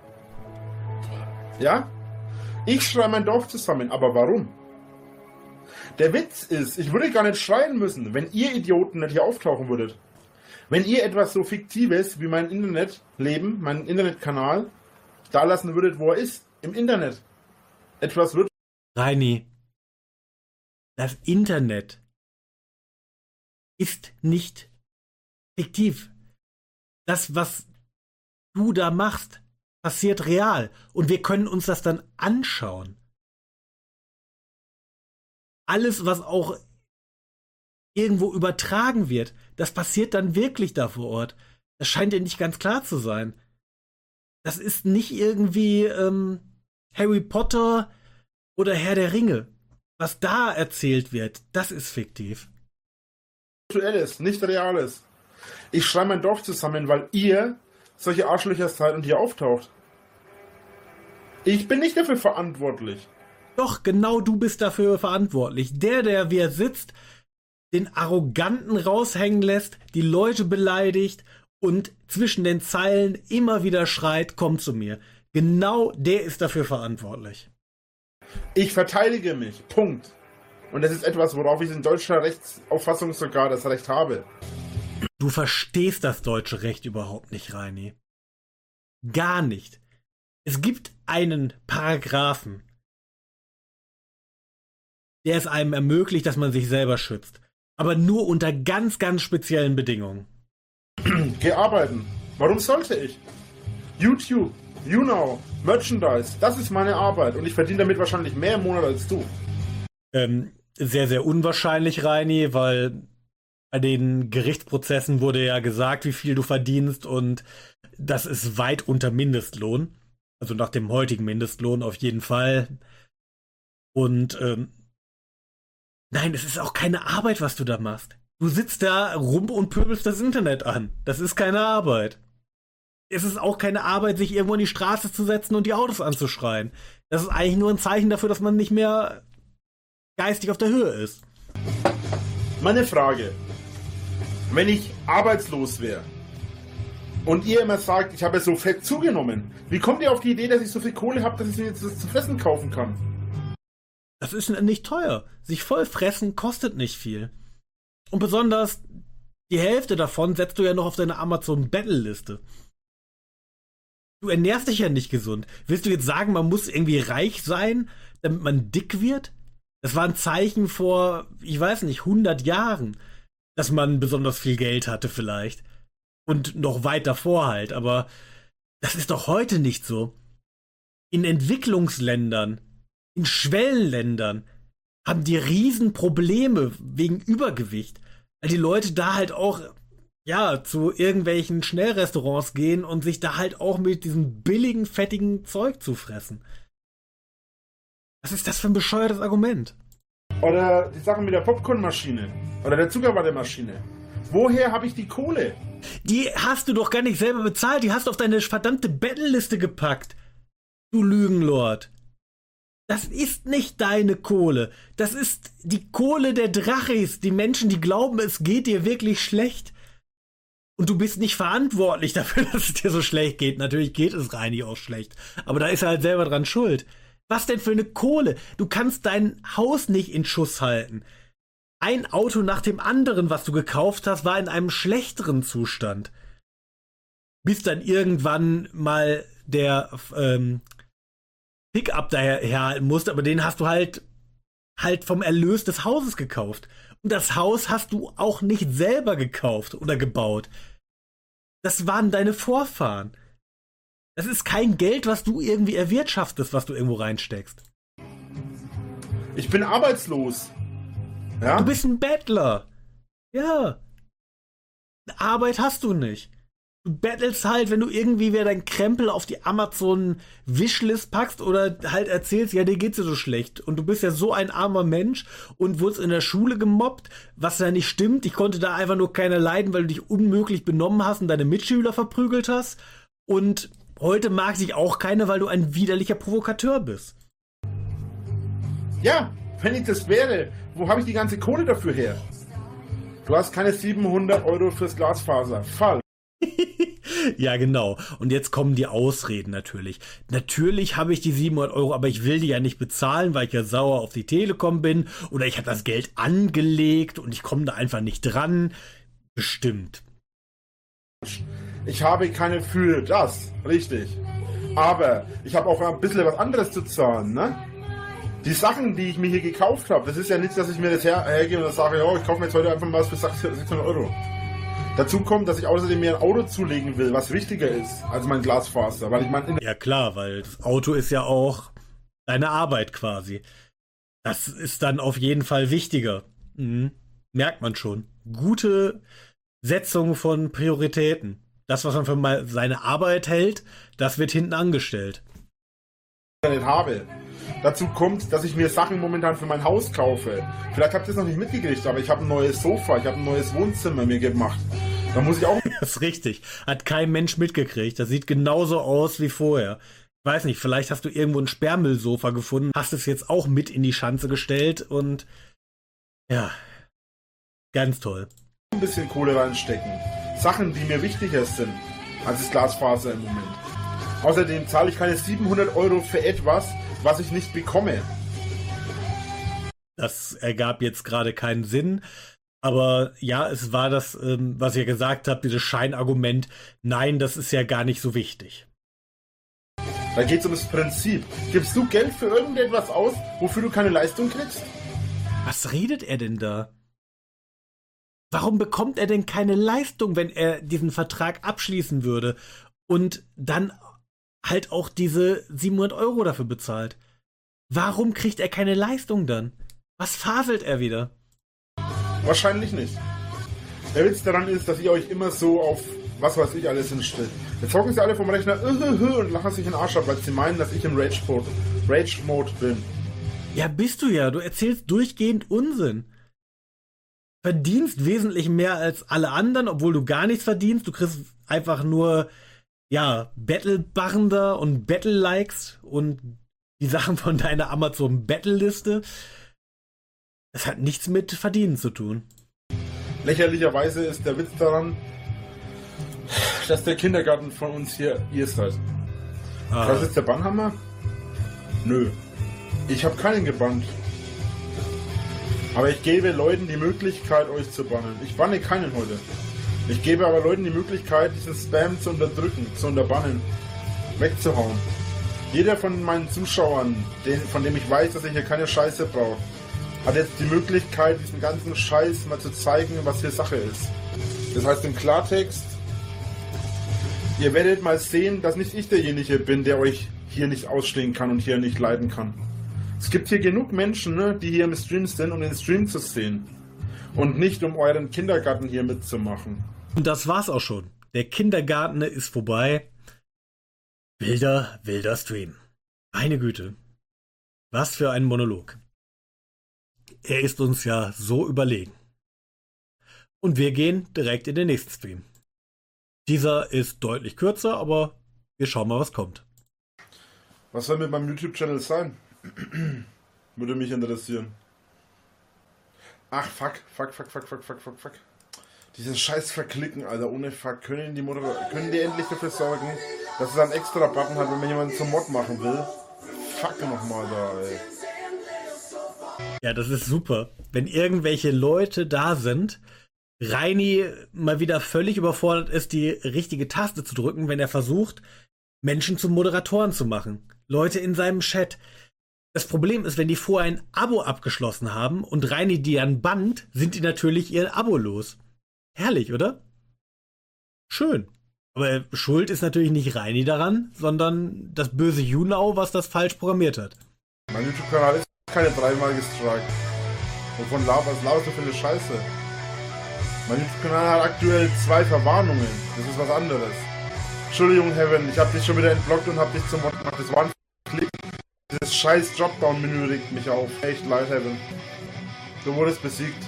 Ja? Ich schreie mein Dorf zusammen, aber warum? Der Witz ist, ich würde gar nicht schreien müssen, wenn ihr Idioten nicht hier auftauchen würdet. Wenn ihr etwas so Fiktives wie mein Internetleben, meinen Internetkanal, da lassen würdet, wo er ist, im Internet. Etwas wird... Reini, das Internet ist nicht fiktiv. Das, was du da machst, passiert real. Und wir können uns das dann anschauen. Alles, was auch irgendwo übertragen wird, das passiert dann wirklich da vor Ort. Das scheint dir nicht ganz klar zu sein. Das ist nicht irgendwie ähm, Harry Potter oder Herr der Ringe. Was da erzählt wird, das ist fiktiv. Virtuelles, nicht Reales. Ich schreibe mein Dorf zusammen, weil ihr solche Arschlöcher seid und hier auftaucht. Ich bin nicht dafür verantwortlich. Doch, genau du bist dafür verantwortlich. Der, der wie er sitzt, den Arroganten raushängen lässt, die Leute beleidigt und zwischen den Zeilen immer wieder schreit, komm zu mir. Genau der ist dafür verantwortlich. Ich verteidige mich. Punkt. Und das ist etwas, worauf ich in deutscher Rechtsauffassung sogar das Recht habe. Du verstehst das deutsche Recht überhaupt nicht, Reini. Gar nicht. Es gibt einen Paragraphen, der es einem ermöglicht, dass man sich selber schützt. Aber nur unter ganz, ganz speziellen Bedingungen. Geh arbeiten. Warum sollte ich? YouTube, YouNow, Merchandise, das ist meine Arbeit. Und ich verdiene damit wahrscheinlich mehr im Monat als du. Ähm, sehr, sehr unwahrscheinlich, Reini, weil bei den Gerichtsprozessen wurde ja gesagt, wie viel du verdienst, und das ist weit unter Mindestlohn. Also nach dem heutigen Mindestlohn auf jeden Fall. Und ähm, nein, es ist auch keine Arbeit, was du da machst. Du sitzt da rum und pöbelst das Internet an. Das ist keine Arbeit. Es ist auch keine Arbeit, sich irgendwo in die Straße zu setzen und die Autos anzuschreien. Das ist eigentlich nur ein Zeichen dafür, dass man nicht mehr geistig auf der Höhe ist. Meine Frage: Wenn ich arbeitslos wäre und ihr immer sagt, ich habe so fett zugenommen, wie kommt ihr auf die Idee, dass ich so viel Kohle habe, dass ich mir jetzt das zu fressen kaufen kann? Das ist nicht teuer. Sich voll fressen kostet nicht viel. Und besonders die Hälfte davon setzt du ja noch auf deine Amazon-Battle-Liste. Du ernährst dich ja nicht gesund. Willst du jetzt sagen, man muss irgendwie reich sein, damit man dick wird? Das war ein Zeichen vor, ich weiß nicht, hundert Jahren, dass man besonders viel Geld hatte vielleicht. Und noch weit davor halt. Aber das ist doch heute nicht so. In Entwicklungsländern, in Schwellenländern haben die Riesenprobleme wegen Übergewicht. Weil die Leute da halt auch, ja, zu irgendwelchen Schnellrestaurants gehen und sich da halt auch mit diesem billigen, fettigen Zeug zufressen. Was ist das für ein bescheuertes Argument? Oder die Sachen mit der Popcornmaschine. Oder der Zuckerwattemaschine. Woher habe ich die Kohle? Die hast du doch gar nicht selber bezahlt. Die hast du auf deine verdammte Bettenliste gepackt. Du Lügenlord. Das ist nicht deine Kohle. Das ist die Kohle der Drachis. Die Menschen, die glauben, es geht dir wirklich schlecht. Und du bist nicht verantwortlich dafür, dass es dir so schlecht geht. Natürlich geht es Reini auch schlecht. Aber da ist er halt selber dran schuld. Was denn für eine Kohle? Du kannst dein Haus nicht in Schuss halten. Ein Auto nach dem anderen, was du gekauft hast, war in einem schlechteren Zustand. Bis dann irgendwann mal der ähm, Pickup daherhalten musste, aber den hast du halt halt vom Erlös des Hauses gekauft. Und das Haus hast du auch nicht selber gekauft oder gebaut. Das waren deine Vorfahren. Das ist kein Geld, was du irgendwie erwirtschaftest, was du irgendwo reinsteckst. Ich bin arbeitslos. Ja? Du bist ein Bettler. Ja. Arbeit hast du nicht. Du bettelst halt, wenn du irgendwie wieder dein Krempel auf die Amazon-Wishlist packst oder halt erzählst, ja, dir geht's ja so schlecht. Und du bist ja so ein armer Mensch und wurdest in der Schule gemobbt, was ja nicht stimmt. Ich konnte da einfach nur keiner leiden, weil du dich unmöglich benommen hast und deine Mitschüler verprügelt hast. Und heute mag dich auch keiner, weil du ein widerlicher Provokateur bist. Ja, wenn ich das wäre, wo habe ich die ganze Kohle dafür her? Du hast keine siebenhundert Euro fürs Glasfaser. Fall. Ja, genau. Und jetzt kommen die Ausreden natürlich. Natürlich habe ich die siebenhundert Euro, aber ich will die ja nicht bezahlen, weil ich ja sauer auf die Telekom bin. Oder ich habe das Geld angelegt und ich komme da einfach nicht dran. Bestimmt. Ich habe keine für das, richtig. Aber ich habe auch ein bisschen was anderes zu zahlen, ne? Die Sachen, die ich mir hier gekauft habe, das ist ja nichts, dass ich mir das her hergebe und sage, ja, ich kaufe mir jetzt heute einfach mal was für sechshundert Euro. Dazu kommt, dass ich außerdem mir ein Auto zulegen will, was wichtiger ist als mein Glasfaser. Weil ich meine, Ja klar, weil das Auto ist ja auch deine Arbeit quasi. Das ist dann auf jeden Fall wichtiger. Mhm. Merkt man schon. Gute Setzung von Prioritäten. Das, was man für mal seine Arbeit hält, das wird hinten angestellt. Internet habe. Dazu kommt, dass ich mir Sachen momentan für mein Haus kaufe. Vielleicht habt ihr es noch nicht mitgekriegt, aber ich habe ein neues Sofa, ich habe ein neues Wohnzimmer mir gemacht. Da muss ich auch... Das ist richtig. Hat kein Mensch mitgekriegt. Das sieht genauso aus wie vorher. Ich weiß nicht, vielleicht hast du irgendwo ein Sperrmüllsofa gefunden, hast es jetzt auch mit in die Schanze gestellt und ja, ganz toll. ein bisschen Kohle reinstecken. Sachen, die mir wichtiger sind als das Glasfaser im Moment. Außerdem zahle ich keine siebenhundert Euro für etwas, was ich nicht bekomme. Das ergab jetzt gerade keinen Sinn. Aber ja, es war das, ähm, was ihr gesagt habt, dieses Scheinargument. Nein, das ist ja gar nicht so wichtig. Da geht es um das Prinzip. Gibst du Geld für irgendetwas aus, wofür du keine Leistung kriegst? Was redet er denn da? Warum bekommt er denn keine Leistung, wenn er diesen Vertrag abschließen würde und dann halt auch diese siebenhundert Euro dafür bezahlt? Warum kriegt er keine Leistung dann? Was faselt er wieder? Wahrscheinlich nicht. Der Witz daran ist, dass ihr euch immer so auf was weiß ich alles hinstellt. Jetzt hocken sie alle vom Rechner und lachen sich in den Arsch ab, weil sie meinen, dass ich im Rage-Mode Rage Mode bin. Ja, bist du ja. Du erzählst durchgehend Unsinn. Verdienst wesentlich mehr als alle anderen, obwohl du gar nichts verdienst. Du kriegst einfach nur, ja, Battle-Barren da und Battle-Likes und die Sachen von deiner Amazon-Battle-Liste. Das hat nichts mit Verdienen zu tun. Lächerlicherweise ist der Witz daran, dass der Kindergarten von uns hier ihr seid. Ah. Das ist der Bannhammer? Nö. Ich habe keinen gebannt. Aber ich gebe Leuten die Möglichkeit, euch zu bannen. Ich banne keinen heute. Ich gebe aber Leuten die Möglichkeit, diesen Spam zu unterdrücken, zu unterbannen, wegzuhauen. Jeder von meinen Zuschauern, den, von dem ich weiß, dass er hier keine Scheiße braucht, hat jetzt die Möglichkeit, diesen ganzen Scheiß mal zu zeigen, was hier Sache ist. Das heißt im Klartext, ihr werdet mal sehen, dass nicht ich derjenige bin, der euch hier nicht ausstehen kann und hier nicht leiden kann. Es gibt hier genug Menschen, ne, die hier im Stream sind, um den Stream zu sehen. Und nicht, um euren Kindergarten hier mitzumachen. Und das war's auch schon. Der Kindergarten ist vorbei. Wilder, wilder Stream. Meine Güte. Was für ein Monolog. Er ist uns ja so überlegen. Und wir gehen direkt in den nächsten Stream. Dieser ist deutlich kürzer, aber wir schauen mal, was kommt. Was soll mit meinem YouTube-Channel sein? Würde mich interessieren. Ach, fuck, fuck, fuck, fuck, fuck, fuck, fuck, fuck. Dieses scheiß Verklicken, Alter, ohne Fuck. Können die, Moder- können die endlich dafür sorgen, dass es einen extra Button hat, wenn man jemanden zum Mod machen will? Fuck nochmal da, ey. Ja, das ist super. Wenn irgendwelche Leute da sind, Reini mal wieder völlig überfordert ist, die richtige Taste zu drücken, wenn er versucht, Menschen zu Moderatoren zu machen. Leute in seinem Chat. Das Problem ist, wenn die vorher ein Abo abgeschlossen haben und Reini die dann bannt, sind die natürlich ihr Abo los. Herrlich, oder? Schön. Aber schuld ist natürlich nicht Reini daran, sondern das böse Junau, was das falsch programmiert hat. Mein YouTube-Kanal ist keine dreimal gestrikt. Wovon laberst du für eine Scheiße? Mein YouTube-Kanal hat aktuell zwei Verwarnungen. Das ist was anderes. Entschuldigung, Heaven, ich hab dich schon wieder entblockt und hab dich zum Mod gemacht. Das war ein Klick. Dieses scheiß Dropdown-Menü regt mich auf. Echt leid, Heaven. Du wurdest besiegt.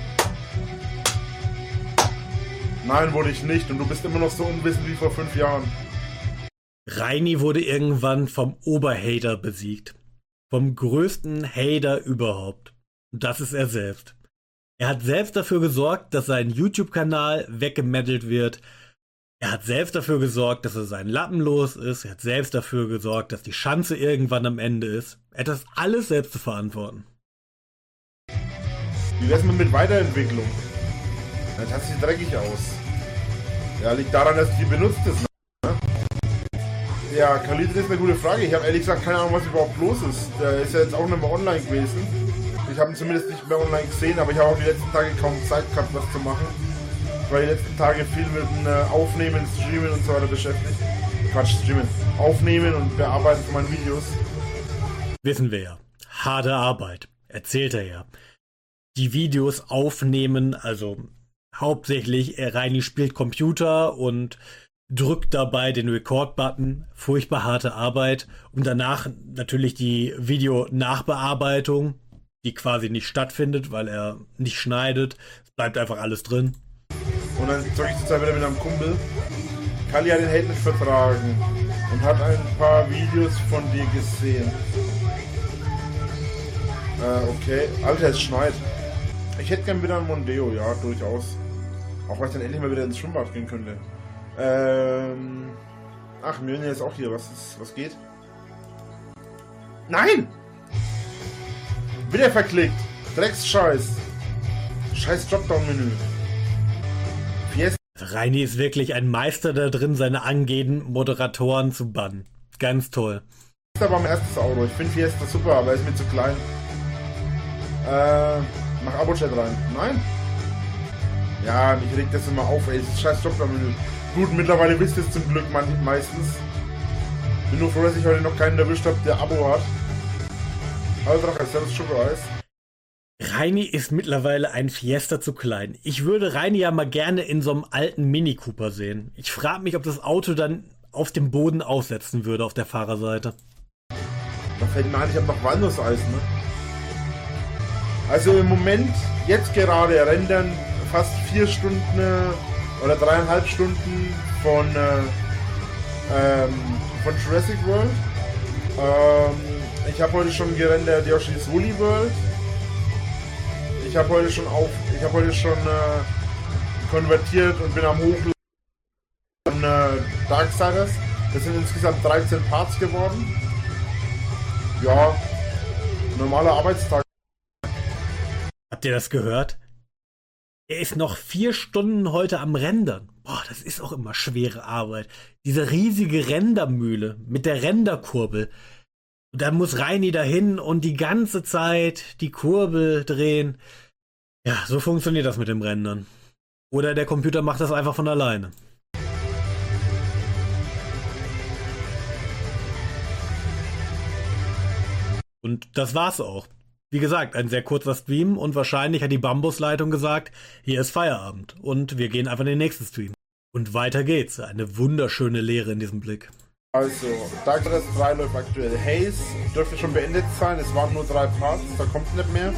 Nein, wurde ich nicht. Und du bist immer noch so unwissend wie vor fünf Jahren. Reini wurde irgendwann vom Oberhater besiegt. Vom größten Hater überhaupt. Und das ist er selbst. Er hat selbst dafür gesorgt, dass sein YouTube-Kanal weggemettelt wird. Er hat selbst dafür gesorgt, dass er seinen Lappen los ist. Er hat selbst dafür gesorgt, dass die Schanze irgendwann am Ende ist. Er hat das alles selbst zu verantworten. Wie wär's mit, mit Weiterentwicklung? Das hat sich dreckig aus. Ja, liegt daran, dass die benutzt ist. Ne? Ja, Khalid, das ist eine gute Frage. Ich habe ehrlich gesagt keine Ahnung, was überhaupt los ist. Der ist ja jetzt auch nicht mehr online gewesen. Ich habe ihn zumindest nicht mehr online gesehen, aber ich habe auch die letzten Tage kaum Zeit gehabt, was zu machen. war die letzten Tage viel mit dem äh, Aufnehmen, Streamen und so weiter beschäftigt. Quatsch, Streamen. Aufnehmen und Bearbeiten von meinen Videos. Wissen wir ja. Harte Arbeit. Erzählt er ja. Die Videos aufnehmen, also hauptsächlich, Reini spielt Computer und drückt dabei den Record-Button. Furchtbar harte Arbeit. Und danach natürlich die Video-Nachbearbeitung, die quasi nicht stattfindet, weil er nicht schneidet. Es bleibt einfach alles drin. Und dann zocke ich zur Zeit wieder mit einem Kumpel. Kali hat den Hate nicht vertragen und hat ein paar Videos von dir gesehen. Äh, okay. Alter, es schneit. Ich hätte gern wieder ein Mondeo, ja, durchaus. Auch weil ich dann endlich mal wieder ins Schwimmbad gehen könnte. Ähm. Ach, Mirnia ist auch hier. Was ist, was geht? Nein! Wieder verklickt. Drecksscheiß. Scheiß Dropdown-Menü. Fiesta. Reini ist wirklich ein Meister da drin, seine angehenden Moderatoren zu bannen. Ganz toll. Fiesta war mein erstes Auto. Ich finde Fiesta super, aber er ist mir zu klein. Äh, mach Abo-Chat rein. Nein? Ja, mich regt das immer auf, ey. Das ist scheiß Dropdown-Menü. Gut, mittlerweile wisst ihr es zum Glück man, meistens. Bin nur froh, dass ich heute noch keinen erwischt habe, der Abo hat. Hallo Drache, Servus Schokoeis. Reini ist mittlerweile ein Fiesta zu klein. Ich würde Reini ja mal gerne in so einem alten Mini Cooper sehen. Ich frage mich, ob das Auto dann auf dem Boden aussetzen würde, auf der Fahrerseite. Da fällt mir ein, ich habe noch Walnusseis, ne? Also im Moment, jetzt gerade, rendern fast vier Stunden oder dreieinhalb Stunden von, äh, ähm, von Jurassic World. Ähm, ich habe heute schon gerendert Yoshi's Woolly World. Ich habe heute schon auf, ich habe heute schon äh, konvertiert und bin am Hochladen von äh, Darksiders. Das sind insgesamt dreizehn Parts geworden. Ja, normaler Arbeitstag. Habt ihr das gehört? Er ist noch vier Stunden heute am Rendern. Boah, das ist auch immer schwere Arbeit. Diese riesige Rendermühle mit der Renderkurbel. Und dann muss Reini dahin und die ganze Zeit die Kurbel drehen. Ja, so funktioniert das mit dem Rendern. Oder der Computer macht das einfach von alleine. Und das war's auch. Wie gesagt, ein sehr kurzer Stream und wahrscheinlich hat die Bambusleitung gesagt, hier ist Feierabend und wir gehen einfach in den nächsten Stream. Und weiter geht's. Eine wunderschöne Leere in diesem Blick. Also, Darksiders drei läuft aktuell. Haze dürfte schon beendet sein, es waren nur drei Parts, da kommt nicht mehr.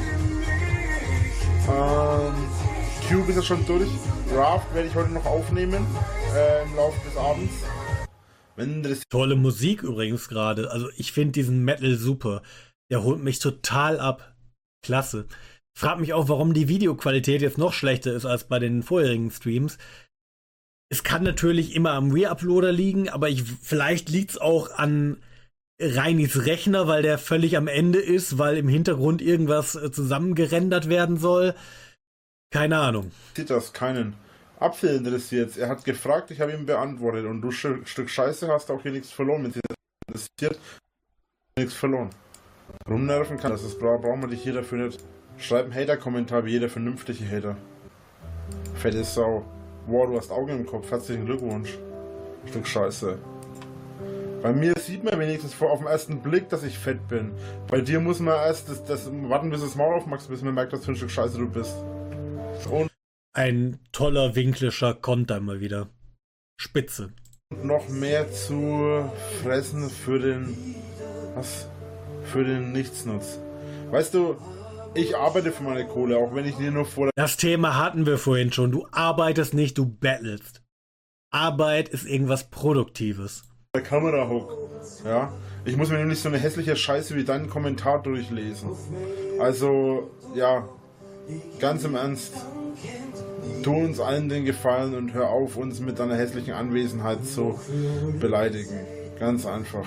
Ähm, Cube ist ja schon durch. Raft werde ich heute noch aufnehmen, äh, im Laufe des Abends. Wenn das Tolle Musik übrigens gerade. Also ich finde diesen Metal super. Der holt mich total ab. Klasse. Ich frage mich auch, warum die Videoqualität jetzt noch schlechter ist als bei den vorherigen Streams. Es kann natürlich immer am Reuploader liegen, aber ich, vielleicht liegt es auch an Reinis Rechner, weil der völlig am Ende ist, weil im Hintergrund irgendwas zusammengerendert werden soll. Keine Ahnung. sieht das keinen Apfel interessiert. Er hat gefragt, ich habe ihm beantwortet und du Sch Stück Scheiße hast auch hier nichts verloren. Mit dir interessiert nichts verloren. Rumnerven kann das, das bra brauchen wir dich hier dafür nicht. Schreib einen Hater-Kommentar wie jeder vernünftige Hater. Fette Sau. Wow, du hast Augen im Kopf. Herzlichen Glückwunsch. Stück Scheiße. Bei mir sieht man wenigstens vor auf den ersten Blick, dass ich fett bin. Bei dir muss man erst das, das warten, bis du das Maul aufmachst, bis man merkt, was für ein Stück Scheiße du bist. Und ein toller winklischer Konter mal wieder. Spitze. noch mehr zu fressen für den... Was? Für den Nichtsnutz. Weißt du, ich arbeite für meine Kohle, auch wenn ich dir nur vor Das Thema hatten wir vorhin schon. Du arbeitest nicht, du battlest. Arbeit ist irgendwas Produktives. der Kamera hock. Ja? Ich muss mir nämlich so eine hässliche Scheiße wie deinen Kommentar durchlesen. Also, ja, ganz im Ernst. Tu uns allen den Gefallen und hör auf, uns mit deiner hässlichen Anwesenheit zu beleidigen. Ganz einfach.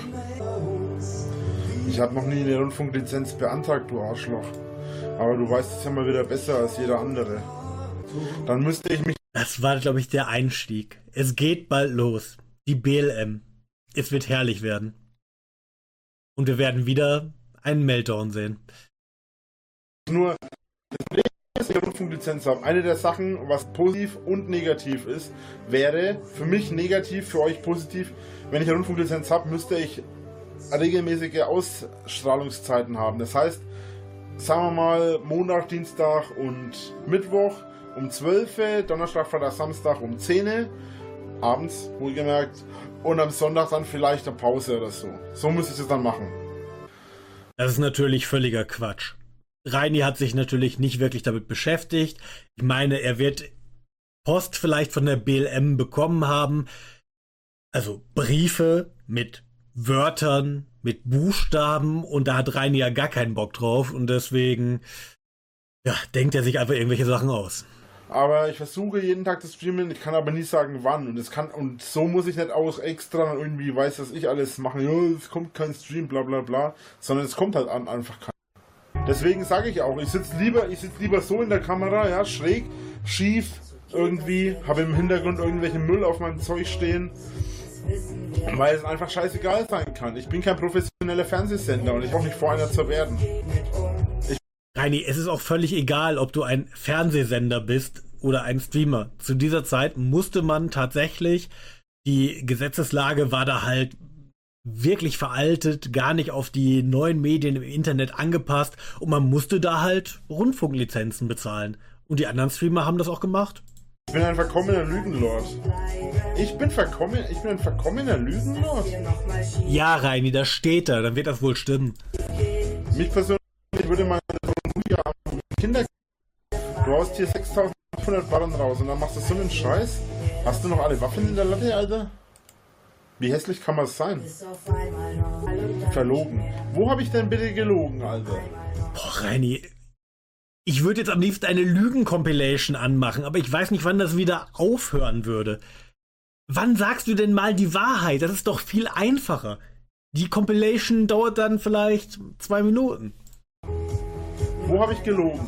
Ich habe noch nie eine Rundfunklizenz beantragt, du Arschloch. Aber du weißt es ja mal wieder besser als jeder andere. Dann müsste ich mich... Das war, glaube ich, der Einstieg. Es geht bald los. Die B L M. Es wird herrlich werden. Und wir werden wieder einen Meltdown sehen. Nur... Das dass ich eine Rundfunklizenz habe. Eine der Sachen, was positiv und negativ ist, wäre für mich negativ, für euch positiv. Wenn ich eine Rundfunklizenz habe, müsste ich regelmäßige Ausstrahlungszeiten haben. Das heißt, sagen wir mal Montag, Dienstag und Mittwoch um zwölf, Donnerstag, Freitag, Samstag um zehn, abends, wohlgemerkt, und am Sonntag dann vielleicht eine Pause oder so. So muss ich das dann machen. Das ist natürlich völliger Quatsch. Reini hat sich natürlich nicht wirklich damit beschäftigt. Ich meine, er wird Post vielleicht von der B L M bekommen haben. Also Briefe mit Wörtern, mit Buchstaben, und da hat Reini ja gar keinen Bock drauf, und deswegen ja, denkt er sich einfach irgendwelche Sachen aus. Aber ich versuche jeden Tag zu streamen, ich kann aber nie sagen wann, und es kann, und so muss ich nicht auch extra irgendwie weiß, dass ich alles mache, ja, es kommt kein Stream, bla bla bla, sondern es kommt halt an, einfach kein. Deswegen sage ich auch, ich sitze lieber, ich sitze lieber so in der Kamera, ja, schräg, schief, irgendwie, habe im Hintergrund irgendwelchen Müll auf meinem Zeug stehen, weil es einfach scheißegal sein kann. Ich bin kein professioneller Fernsehsender und ich auch nicht vor, einer zu werden. Ich Reini, es ist auch völlig egal, ob du ein Fernsehsender bist oder ein Streamer. Zu dieser Zeit musste man tatsächlich, die Gesetzeslage war da halt wirklich veraltet, gar nicht auf die neuen Medien im Internet angepasst, und man musste da halt Rundfunklizenzen bezahlen. Und die anderen Streamer haben das auch gemacht. Ich bin ein verkommener Lügenlord. Ich bin verkommen, ich bin ein verkommener Lügenlord. Ja, Reini, da steht er, dann wird das wohl stimmen. Mich persönlich würde meine Mutter am Kinder... Du haust hier sechstausendfünfhundert Barren raus und dann machst du so einen Scheiß. Hast du noch alle Waffen in der Latte, Alter? Wie hässlich kann man es sein? Verlogen. Wo habe ich denn bitte gelogen, Alter? Boah, Reini, ich würde jetzt am liebsten eine Lügen-Compilation anmachen, aber ich weiß nicht, wann das wieder aufhören würde. Wann sagst du denn mal die Wahrheit? Das ist doch viel einfacher. Die Compilation dauert dann vielleicht zwei Minuten. Wo habe ich gelogen?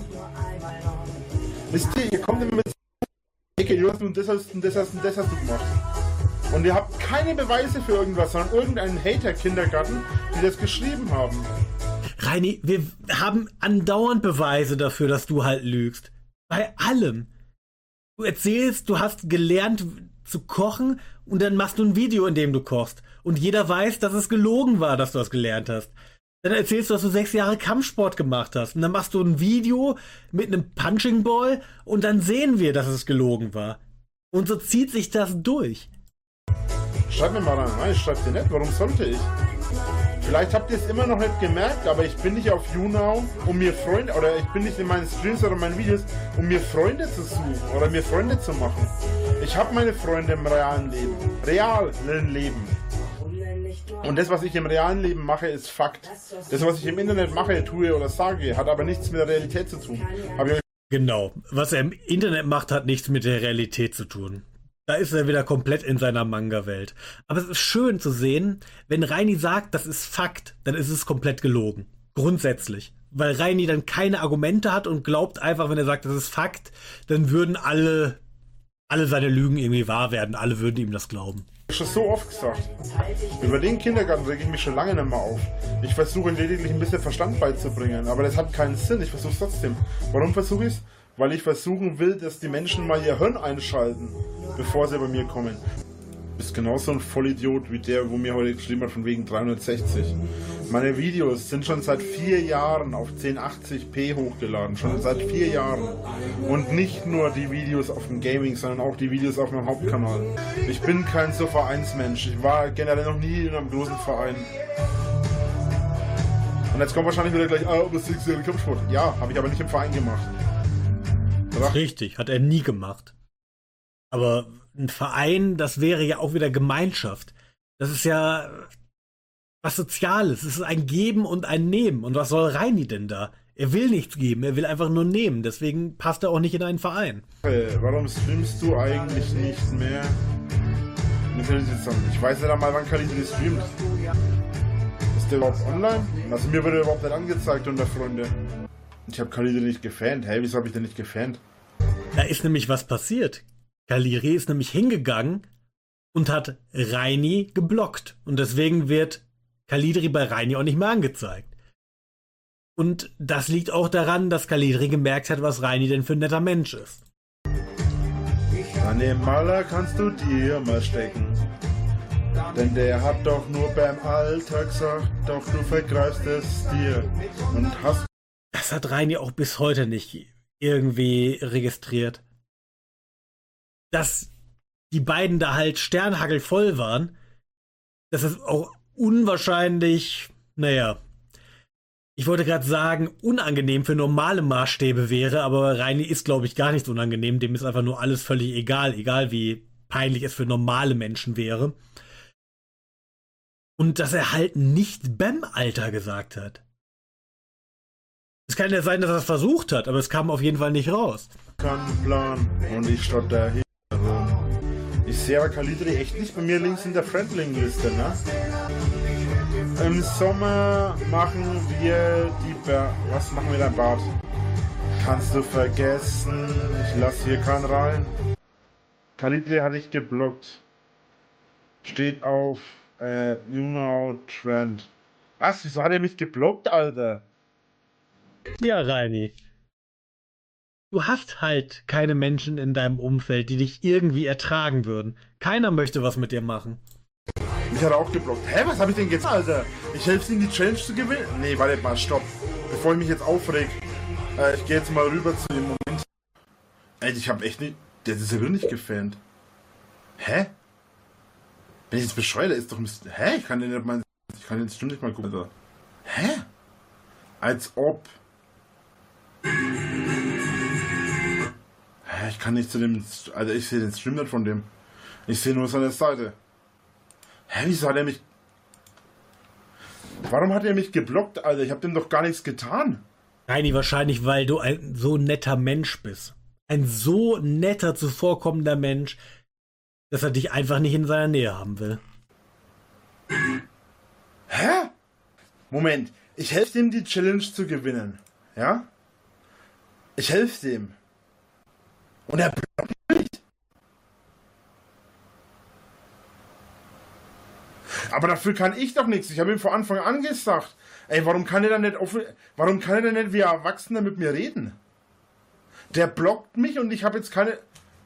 Wisst ihr, ihr kommt immer mit Ecke, du hast und das hast und das hast und das hast du gemacht. Und ihr habt keine Beweise für irgendwas, sondern irgendeinen Hater-Kindergarten, die das geschrieben haben. Reini, wir haben andauernd Beweise dafür, dass du halt lügst. Bei allem. Du erzählst, du hast gelernt zu kochen, und dann machst du ein Video, in dem du kochst. Und jeder weiß, dass es gelogen war, dass du das gelernt hast. Dann erzählst du, dass du sechs Jahre Kampfsport gemacht hast. Und dann machst du ein Video mit einem Punching Ball, und dann sehen wir, dass es gelogen war. Und so zieht sich das durch. Schreib mir mal rein. Nein, ich schreib dir nicht. Warum sollte ich? Vielleicht habt ihr es immer noch nicht gemerkt, aber ich bin nicht auf YouNow, um mir Freunde, oder ich bin nicht in meinen Streams oder meinen Videos, um mir Freunde zu suchen oder mir Freunde zu machen. Ich habe meine Freunde im realen Leben. Realen Leben. Und das, was ich im realen Leben mache, ist Fakt. Das, was ich im Internet mache, tue oder sage, hat aber nichts mit der Realität zu tun. Hab ich Genau. Was er im Internet macht, hat nichts mit der Realität zu tun. Da ist er wieder komplett in seiner Manga-Welt. Aber es ist schön zu sehen, wenn Reini sagt, das ist Fakt, dann ist es komplett gelogen. Grundsätzlich. Weil Reini dann keine Argumente hat und glaubt einfach, wenn er sagt, das ist Fakt, dann würden alle, alle seine Lügen irgendwie wahr werden. Alle würden ihm das glauben. schon so oft gesagt. Über den Kindergarten rege ich mich schon lange nicht mehr auf. Ich versuche lediglich ein bisschen Verstand beizubringen, aber das hat keinen Sinn. Ich versuche es trotzdem. Warum versuche ich es? Weil ich versuchen will, dass die Menschen mal ihr Hirn einschalten, bevor sie bei mir kommen. Du bist genauso ein Vollidiot wie der, wo mir heute geschrieben hat, von wegen dreihundertsechzig. Meine Videos sind schon seit vier Jahren auf zehn achtzig p hochgeladen. Schon seit vier Jahren. Und nicht nur die Videos auf dem Gaming, sondern auch die Videos auf meinem Hauptkanal. Ich bin kein so Vereinsmensch. Ich war generell noch nie in einem großen Verein. Und jetzt kommt wahrscheinlich wieder gleich, ah, aber sexuelle Kampfsport. Ja, habe ich aber nicht im Verein gemacht. Oder? Richtig, hat er nie gemacht. Aber ein Verein, das wäre ja auch wieder Gemeinschaft. Das ist ja was Soziales. Es ist ein Geben und ein Nehmen. Und was soll Reini denn da? Er will nichts geben, er will einfach nur nehmen. Deswegen passt er auch nicht in einen Verein. Hey, warum streamst du eigentlich nicht mehr? Ich weiß nicht einmal, wann Kalidri streamt. Ist der überhaupt online? Also mir wird er überhaupt nicht angezeigt unter Freunde. Ich habe Kalidri nicht gefannt. Hey, wieso habe ich denn nicht gefannt? Da ist nämlich was passiert. Kalidri ist nämlich hingegangen und hat Reini geblockt. Und deswegen wird Kalidri bei Reini auch nicht mehr angezeigt. Und das liegt auch daran, dass Kalidri gemerkt hat, was Reini denn für ein netter Mensch ist. An dem Maler kannst du dir mal stecken. Denn der hat doch nur beim Alter gesagt, doch du vergreifst es dir und hast... Das hat Reini auch bis heute nicht irgendwie registriert. Dass die beiden da halt sternhagelvoll waren, das ist auch unwahrscheinlich, naja, ich wollte gerade sagen, unangenehm für normale Maßstäbe wäre, aber Reini ist, glaube ich, gar nicht so unangenehm. Dem ist einfach nur alles völlig egal, egal wie peinlich es für normale Menschen wäre. Und dass er halt nicht Bam Alter gesagt hat. Es kann ja sein, dass er es versucht hat, aber es kam auf jeden Fall nicht raus. Kein Plan und ich stotter hier rum. Ich sehe aber Kalidri echt nicht bei mir links in der Friendling-Liste, ne? Im Sommer machen wir die Bar. Was machen wir da, Bart? Kannst du vergessen, ich lass hier keinen rein. Kalidri hatte ich geblockt. Steht auf äh, You know Trend. Was? Wieso hat er mich geblockt, Alter? Ja, Reini. Du hast halt keine Menschen in deinem Umfeld, die dich irgendwie ertragen würden. Keiner möchte was mit dir machen. Mich hat er auch geblockt. Hä, was habe ich denn jetzt, Alter? Ich helfe ihm, die Challenge zu gewinnen? Nee, warte mal, stopp. Bevor ich mich jetzt aufreg, äh, ich gehe jetzt mal rüber zu dem Moment. Ey, ich habe echt nicht... Der ist ja wirklich gefans. Hä? Wenn ich jetzt bescheuere, ist doch... Mist. Hä? Ich kann den nicht mal... Ich kann den Stream nicht mal gucken, Alter. Hä? Als ob... Hä, ich kann nicht zu dem... Alter, ich sehe den Stream nicht von dem. Ich sehe nur seine Seite. Hä, wieso hat er mich... Warum hat er mich geblockt, Alter? Ich hab dem doch gar nichts getan. Reini, wahrscheinlich, weil du ein so netter Mensch bist. Ein so netter, zuvorkommender Mensch, dass er dich einfach nicht in seiner Nähe haben will. Hä? Moment, ich helfe dem, die Challenge zu gewinnen. Ja? Ich helfe dem. Und er blockt mich. Aber dafür kann ich doch nichts. Ich habe ihm von Anfang an gesagt, ey, warum kann er dann nicht offen, warum kann er denn nicht wie ein Erwachsener mit mir reden? Der blockt mich und ich habe jetzt keine...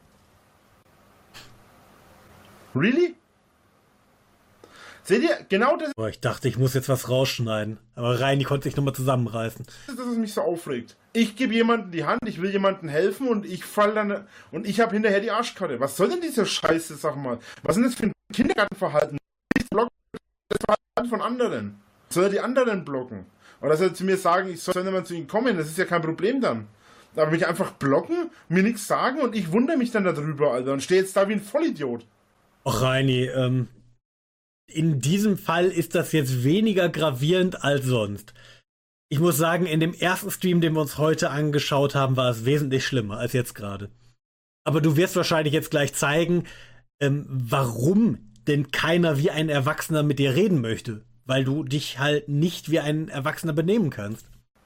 Really? Seht ihr, genau das Boah, ich dachte, ich muss jetzt was rausschneiden. Aber Reini konnte sich nochmal zusammenreißen. ist das, was mich so aufregt. Ich gebe jemandem die Hand, ich will jemandem helfen und ich fall dann... Und ich habe hinterher die Arschkarte. Was soll denn diese Scheiße, sag mal? Was ist denn das für ein Kindergartenverhalten? Ich blocke das Verhalten von anderen. Soll er die anderen blocken? Oder soll er zu mir sagen, ich soll nicht mal zu ihm kommen? Das ist ja kein Problem dann. Aber mich einfach blocken, mir nichts sagen und ich wundere mich dann darüber, Alter. Und stehe jetzt da wie ein Vollidiot. Och, Reini, ähm... in diesem Fall ist das jetzt weniger gravierend als sonst. Ich muss sagen, in dem ersten Stream, den wir uns heute angeschaut haben, war es wesentlich schlimmer als jetzt gerade. Aber du wirst wahrscheinlich jetzt gleich zeigen, ähm, warum denn keiner wie ein Erwachsener mit dir reden möchte. Weil du dich halt nicht wie ein Erwachsener benehmen kannst.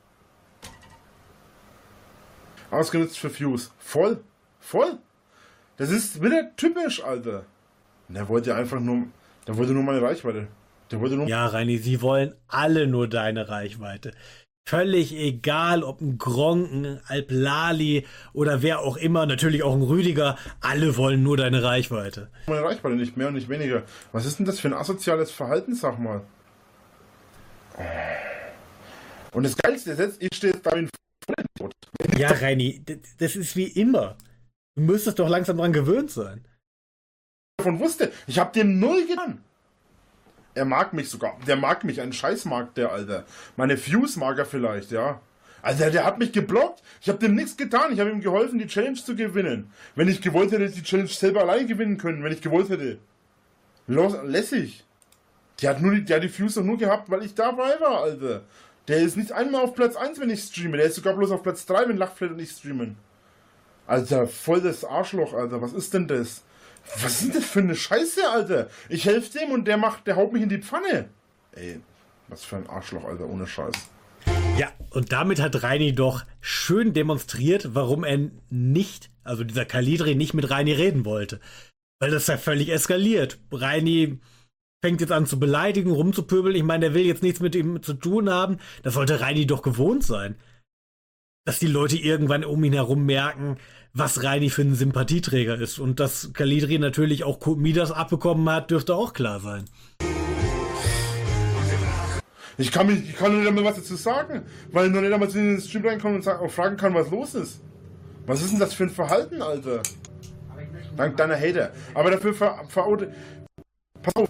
Ausgenutzt für Views. Voll. Voll. Das ist wieder typisch, Alter. Der wollte ja einfach nur... Der wollte nur meine Reichweite. Der wollte nur... Ja, Reini, sie wollen alle nur deine Reichweite. Völlig egal, ob ein Gronk, ein Alplali oder wer auch immer, natürlich auch ein Rüdiger, alle wollen nur deine Reichweite. Meine Reichweite, nicht mehr und nicht weniger. Was ist denn das für ein asoziales Verhalten, sag mal? Und das Geilste ist jetzt, ich stehe jetzt da wie ein Vollidiot. Ja, Reini, d- das ist wie immer. Du müsstest doch langsam dran gewöhnt sein. Davon wusste, ich hab dem null getan. Er mag mich sogar. Der mag mich, ein Scheiß mag der, Alter. Meine Views mag er vielleicht, ja. Also der hat mich geblockt. Ich hab dem nichts getan. Ich habe ihm geholfen, die Challenge zu gewinnen. Wenn ich gewollt hätte, hätte ich die Challenge selber allein gewinnen können, wenn ich gewollt hätte. Los, lässig. Der hat nur die, der hat die Views doch nur gehabt, weil ich dabei war, Alter. Der ist nicht einmal auf Platz eins, wenn ich streame. Der ist sogar bloß auf Platz drei, wenn Lachflat und ich streamen. Alter, voll das Arschloch, Alter. Was ist denn das? Was ist denn das für eine Scheiße, Alter? Ich helfe dem und der macht, der haut mich in die Pfanne. Ey, was für ein Arschloch, Alter, ohne Scheiß. Ja, und damit hat Reini doch schön demonstriert, warum er nicht, also dieser Kalidri nicht mit Reini reden wollte. Weil das ja völlig eskaliert. Reini fängt jetzt an zu beleidigen, rumzupöbeln. Ich meine, der will jetzt nichts mit ihm zu tun haben. Das sollte Reini doch gewohnt sein. Dass die Leute irgendwann um ihn herum merken, was Reini für ein Sympathieträger ist. Und dass Kalidri natürlich auch Midas abbekommen hat, dürfte auch klar sein. Ich kann, mich, ich kann nur nicht einmal was dazu sagen, weil ich noch nicht einmal zu den Stream reinkommen und sagen, auch fragen kann, was los ist. Was ist denn das für ein Verhalten, Alter? Dank deiner Hater. Aber dafür ver... ver Pass auf.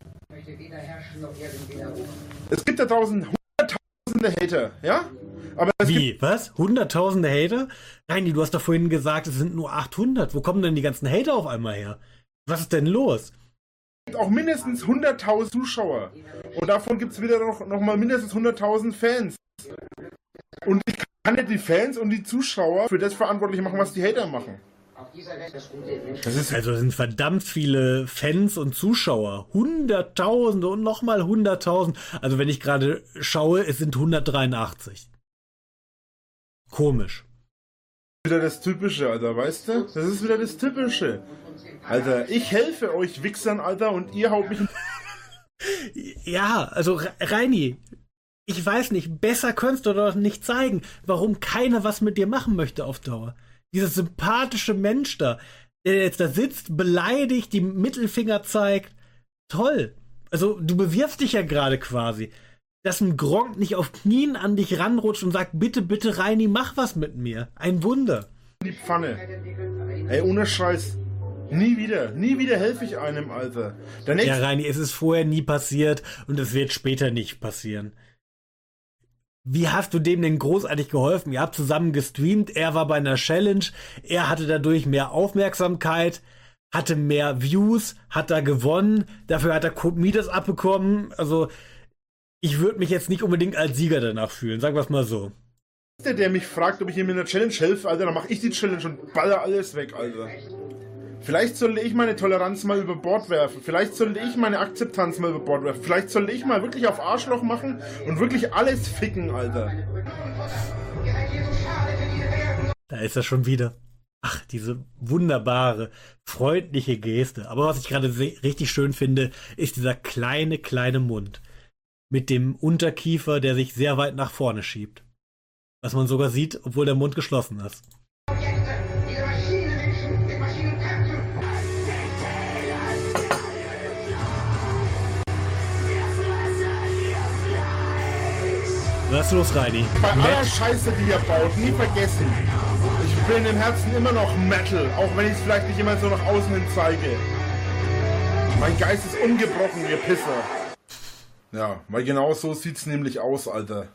Es gibt da draußen hunderttausende Hater, ja? Aber es Wie? Gibt was? Hunderttausende Hater? Reini, du hast doch vorhin gesagt, es sind nur achthundert. Wo kommen denn die ganzen Hater auf einmal her? Was ist denn los? auch mindestens hunderttausend Zuschauer. Und davon gibt es wieder noch, noch mal mindestens hunderttausend Fans. Und ich kann nicht die Fans und die Zuschauer für das verantwortlich machen, was die Hater machen. Das ist also es sind verdammt viele Fans und Zuschauer. Hunderttausende und nochmal hunderttausend. Also wenn ich gerade schaue, es sind hundertdreiundachtzig. Komisch. Wieder das Typische, Alter, weißt du? Das ist wieder das Typische. Alter, ich helfe euch Wichsern, Alter, und ihr haut mich... Ja, also Reini, ich weiß nicht, besser könntest du doch nicht zeigen, warum keiner was mit dir machen möchte auf Dauer. Dieser sympathische Mensch da, der jetzt da sitzt, beleidigt, die Mittelfinger zeigt. Toll. Also du bewirfst dich ja gerade quasi. Dass ein Gronk nicht auf Knien an dich ranrutscht und sagt, bitte, bitte Reini, mach was mit mir. Ein Wunder. Die Pfanne. Ey, ohne Scheiß. Nie wieder. Nie wieder helfe ich einem, Alter. Der ja, Reini, es ist vorher nie passiert und es wird später nicht passieren. Wie hast du dem denn großartig geholfen? Ihr habt zusammen gestreamt, er war bei einer Challenge, er hatte dadurch mehr Aufmerksamkeit, hatte mehr Views, hat da gewonnen, dafür hat er Midas abbekommen. Also, ich würde mich jetzt nicht unbedingt als Sieger danach fühlen, sagen wir es mal so. Der, der mich fragt, ob ich ihm in der Challenge helfe, Alter, dann mache ich die Challenge und baller alles weg, Alter. Vielleicht sollte ich meine Toleranz mal über Bord werfen. Vielleicht sollte ich meine Akzeptanz mal über Bord werfen. Vielleicht sollte ich mal wirklich auf Arschloch machen und wirklich alles ficken, Alter. Da ist er schon wieder. Ach, diese wunderbare, freundliche Geste. Aber was ich gerade richtig schön finde, ist dieser kleine, kleine Mund. Mit dem Unterkiefer, der sich sehr weit nach vorne schiebt. Was man sogar sieht, obwohl der Mund geschlossen ist. Was ist los, Reini? Bei aller Scheiße, die ihr baut, nie vergessen. Ich bin im Herzen immer noch Metal, auch wenn ich es vielleicht nicht immer so nach außen hin zeige. Mein Geist ist ungebrochen, ihr Pisser. Ja, weil genau so sieht's nämlich aus, Alter.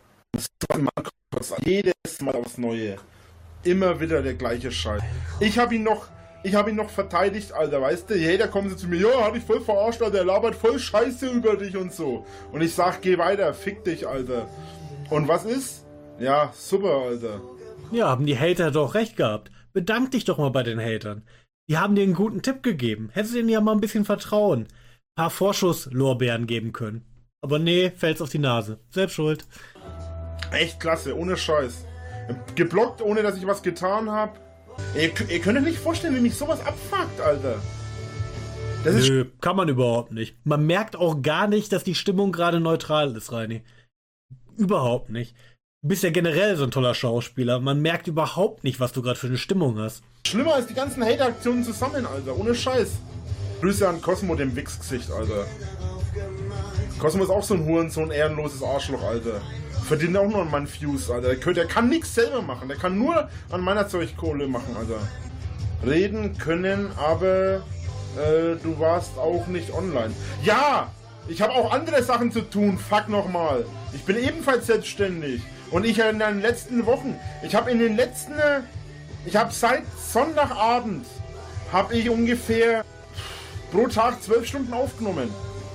Jedes Mal aufs Neue. Immer wieder der gleiche Scheiß. Ich hab ihn noch, ich hab ihn noch verteidigt, Alter, weißt du? Jeder kommt so zu mir, ja, hab ich voll verarscht, Alter, der labert voll Scheiße über dich und so. Und ich sag, geh weiter, fick dich, Alter. Und was ist? Ja, super, Alter. Ja, haben die Hater doch recht gehabt. Bedank dich doch mal bei den Hatern. Die haben dir einen guten Tipp gegeben. Hättest du denen ja mal ein bisschen Vertrauen. Ein paar Vorschusslorbeeren geben können. Aber nee, fällt's auf die Nase. Selbst schuld. Echt klasse, ohne Scheiß. Geblockt, ohne dass ich was getan habe. Ihr, ihr könnt euch nicht vorstellen, wie mich sowas abfuckt, Alter. Das Nö, ist kann man überhaupt nicht. Man merkt auch gar nicht, dass die Stimmung gerade neutral ist, Reini. Überhaupt nicht. Du bist ja generell so ein toller Schauspieler. Man merkt überhaupt nicht, was du gerade für eine Stimmung hast. Schlimmer als die ganzen Hate-Aktionen zusammen, Alter. Ohne Scheiß. Grüße an Cosmo, dem Wichsgesicht, Alter. Cosmo ist auch so ein Hurensohn, ehrenloses Arschloch, Alter. Verdient auch nur an meinen Views, Alter. Der, der kann nichts selber machen. Der kann nur an meiner Zeugkohle machen, Alter. Reden können, aber äh, du warst auch nicht online. Ja! Ich habe auch andere Sachen zu tun, fuck nochmal. Ich bin ebenfalls selbstständig. Und ich in den letzten Wochen, ich habe in den letzten, ich habe seit Sonntagabend, habe ich ungefähr pro Tag zwölf Stunden aufgenommen.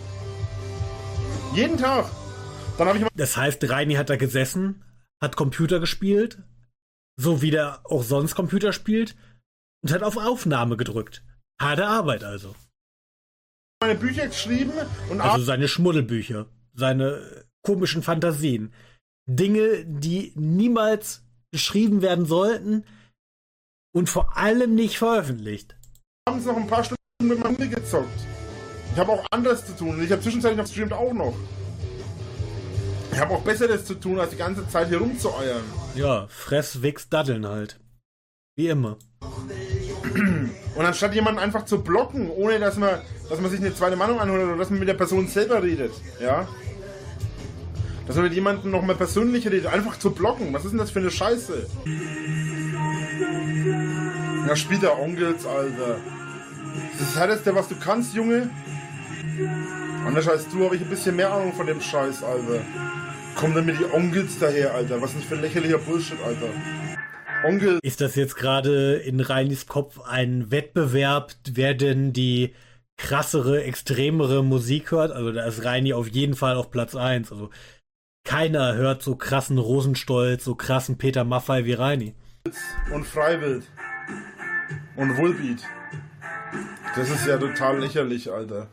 Jeden Tag. Dann habe ich mal Das heißt, Reini hat da gesessen, hat Computer gespielt, so wie der auch sonst Computer spielt, und hat auf Aufnahme gedrückt. Harte Arbeit also. meine Bücher geschrieben und Also seine Schmuddelbücher, seine komischen Fantasien. Dinge, die niemals geschrieben werden sollten und vor allem nicht veröffentlicht. abends noch ein paar Stunden mit meinem Handy gezockt. Ich habe auch anderes zu tun und ich habe zwischenzeitlich noch gestreamt auch noch. Ich habe auch Besseres zu tun, als die ganze Zeit hier rumzueiern. Ja, fress, wichs, daddeln halt. Wie immer. Und anstatt jemanden einfach zu blocken, ohne dass man, dass man sich eine zweite Meinung anhört oder dass man mit der Person selber redet, ja? Dass man mit jemandem noch mal persönlich redet, einfach zu blocken. Was ist denn das für eine Scheiße? Da spielt der Onkels, Alter. Das ist das Härteste, was du kannst, Junge. Anders als du habe ich ein bisschen mehr Ahnung von dem Scheiß, Alter. Kommen dann mit die Onkels daher, Alter. Was ist das für ein lächerlicher Bullshit, Alter. Onkel. Ist das jetzt gerade in Reinis Kopf ein Wettbewerb, wer denn die krassere, extremere Musik hört? Also da ist Reini auf jeden Fall auf Platz eins. Also keiner hört so krassen Rosenstolz, so krassen Peter Maffay wie Reini. Und Freiwild. Und Wohlbeat. Das ist ja total lächerlich, Alter.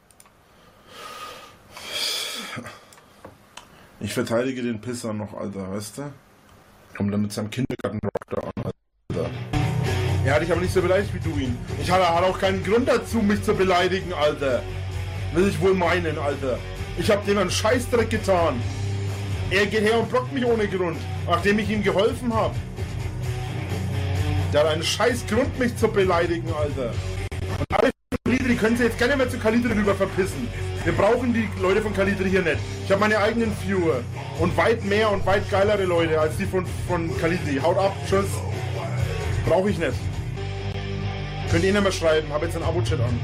Ich verteidige den Pisser noch, Alter, weißt du? Kommt dann mit seinem Kindergartenrock da an, Alter. Er hat dich aber nicht so beleidigt wie du ihn. Ich hatte, hatte auch keinen Grund dazu, mich zu beleidigen, Alter. Will ich wohl meinen, Alter. Ich hab dem einen Scheißdreck getan. Er geht her und blockt mich ohne Grund, nachdem ich ihm geholfen hab. Der hat einen scheiß Grund, mich zu beleidigen, Alter. Und alle Kalidri, die können sich jetzt gerne mehr zu Kalidri rüber verpissen. Wir brauchen die Leute von Kalidri hier nicht. Ich habe meine eigenen Viewer. Und weit mehr und weit geilere Leute als die von, von Kalidri. Haut ab, tschüss. Brauche ich nicht. Könnt ihr nicht mehr schreiben, habe jetzt ein Abo-Chat an.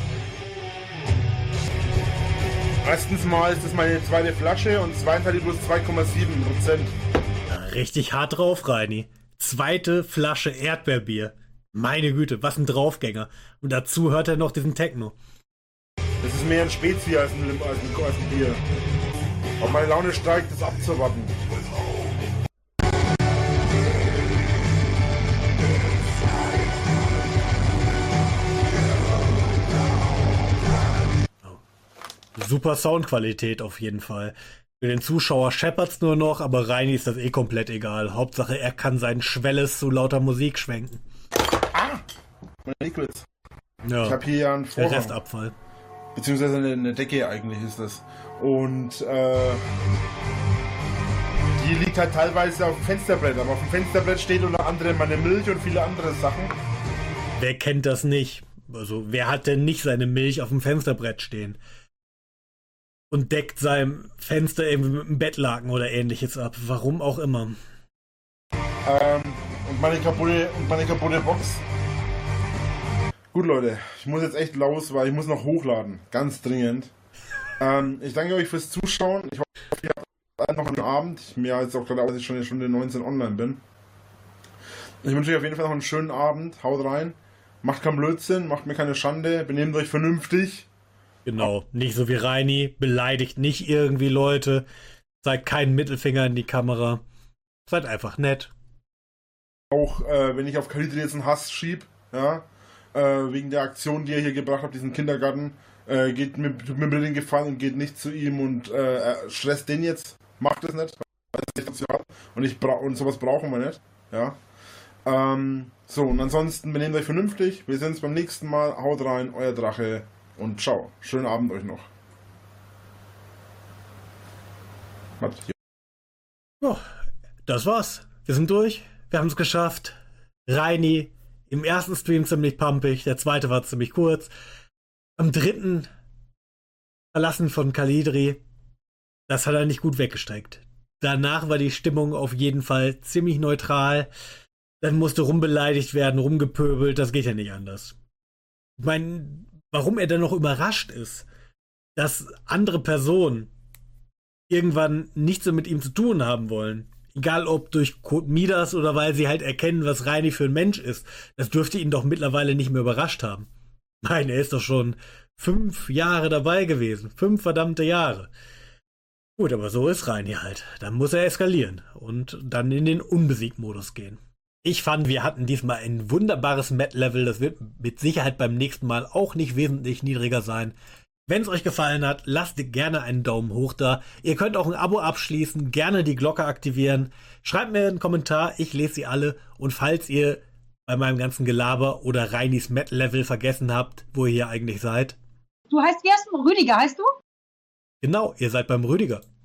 Erstens mal ist das meine zweite Flasche und zweitens hat die bloß zwei Komma sieben Prozent. Richtig hart drauf, Reini. Zweite Flasche Erdbeerbier. Meine Güte, was ein Draufgänger. Und dazu hört er noch diesen Techno. Das ist mehr ein Spezi als ein, als ein, als ein Bier. Ob meine Laune steigt, das abzuwarten. Super Soundqualität auf jeden Fall. Für den Zuschauer scheppert's nur noch, aber Reini ist das eh komplett egal. Hauptsache, er kann sein Schwelles zu lauter Musik schwenken. Ah! Meine Liquids. Ja, ich habe hier ja einen Vorhang. der Restabfall. Beziehungsweise eine, eine Decke eigentlich ist das. Und äh, die liegt halt teilweise auf dem Fensterbrett. Aber auf dem Fensterbrett steht unter anderem meine Milch und viele andere Sachen. Wer kennt das nicht? Also, wer hat denn nicht seine Milch auf dem Fensterbrett stehen? Und deckt sein Fenster irgendwie mit einem Bettlaken oder ähnliches ab. Warum auch immer. Ähm, und meine kaputte, und meine kaputte Box. Gut, Leute, ich muss jetzt echt los, weil ich muss noch hochladen. Ganz dringend. ähm, ich danke euch fürs Zuschauen. Ich hoffe, ihr habt noch einen Abend. Mir jetzt auch gerade, dass ich schon eine Stunde neunzehn online bin. Ich wünsche euch auf jeden Fall noch einen schönen Abend. Haut rein. Macht keinen Blödsinn, macht mir keine Schande. Benehmt euch vernünftig. Genau, nicht so wie Reini. Beleidigt nicht irgendwie Leute. Zeigt keinen Mittelfinger in die Kamera. Seid einfach nett. Auch äh, wenn ich auf Kalidri jetzt einen Hass schieb, ja, äh, wegen der Aktion, die ihr hier gebracht habt, diesen Kindergarten, äh, geht mir, tut mir bitte den Gefallen und geht nicht zu ihm und äh, stresst den jetzt. Macht es nicht. Und, ich bra- und sowas brauchen wir nicht. Ja. Ähm, so, und ansonsten benehmt euch vernünftig. Wir sehen uns beim nächsten Mal. Haut rein, euer Drache und ciao. Schönen Abend euch noch. Was? Ja, das war's. Wir sind durch. Wir haben es geschafft. Reini im ersten Stream ziemlich pumpig, der zweite war ziemlich kurz. Am dritten verlassen von Kalidri. Das hat er nicht gut weggestreckt. Danach war die Stimmung auf jeden Fall ziemlich neutral. Dann musste rumbeleidigt werden, rumgepöbelt. Das geht ja nicht anders. Ich meine, warum er dann noch überrascht ist, dass andere Personen irgendwann nichts so mit ihm zu tun haben wollen. Egal ob durch Code Midas oder weil sie halt erkennen, was Reini für ein Mensch ist. Das dürfte ihn doch mittlerweile nicht mehr überrascht haben. Nein, er ist doch schon fünf Jahre dabei gewesen. Fünf verdammte Jahre. Gut, aber so ist Reini halt. Dann muss er eskalieren und dann in den Unbesiegt-Modus gehen. Ich fand, wir hatten diesmal ein wunderbares Met-Level. Das wird mit Sicherheit beim nächsten Mal auch nicht wesentlich niedriger sein. Wenn es euch gefallen hat, lasst gerne einen Daumen hoch da. Ihr könnt auch ein Abo abschließen, gerne die Glocke aktivieren. Schreibt mir einen Kommentar, ich lese sie alle. Und falls ihr bei meinem ganzen Gelaber oder Reinis Met-Level vergessen habt, wo ihr hier eigentlich seid, Du heißt, wie heißt du? Rüdiger heißt du? Genau, ihr seid beim Rüdiger.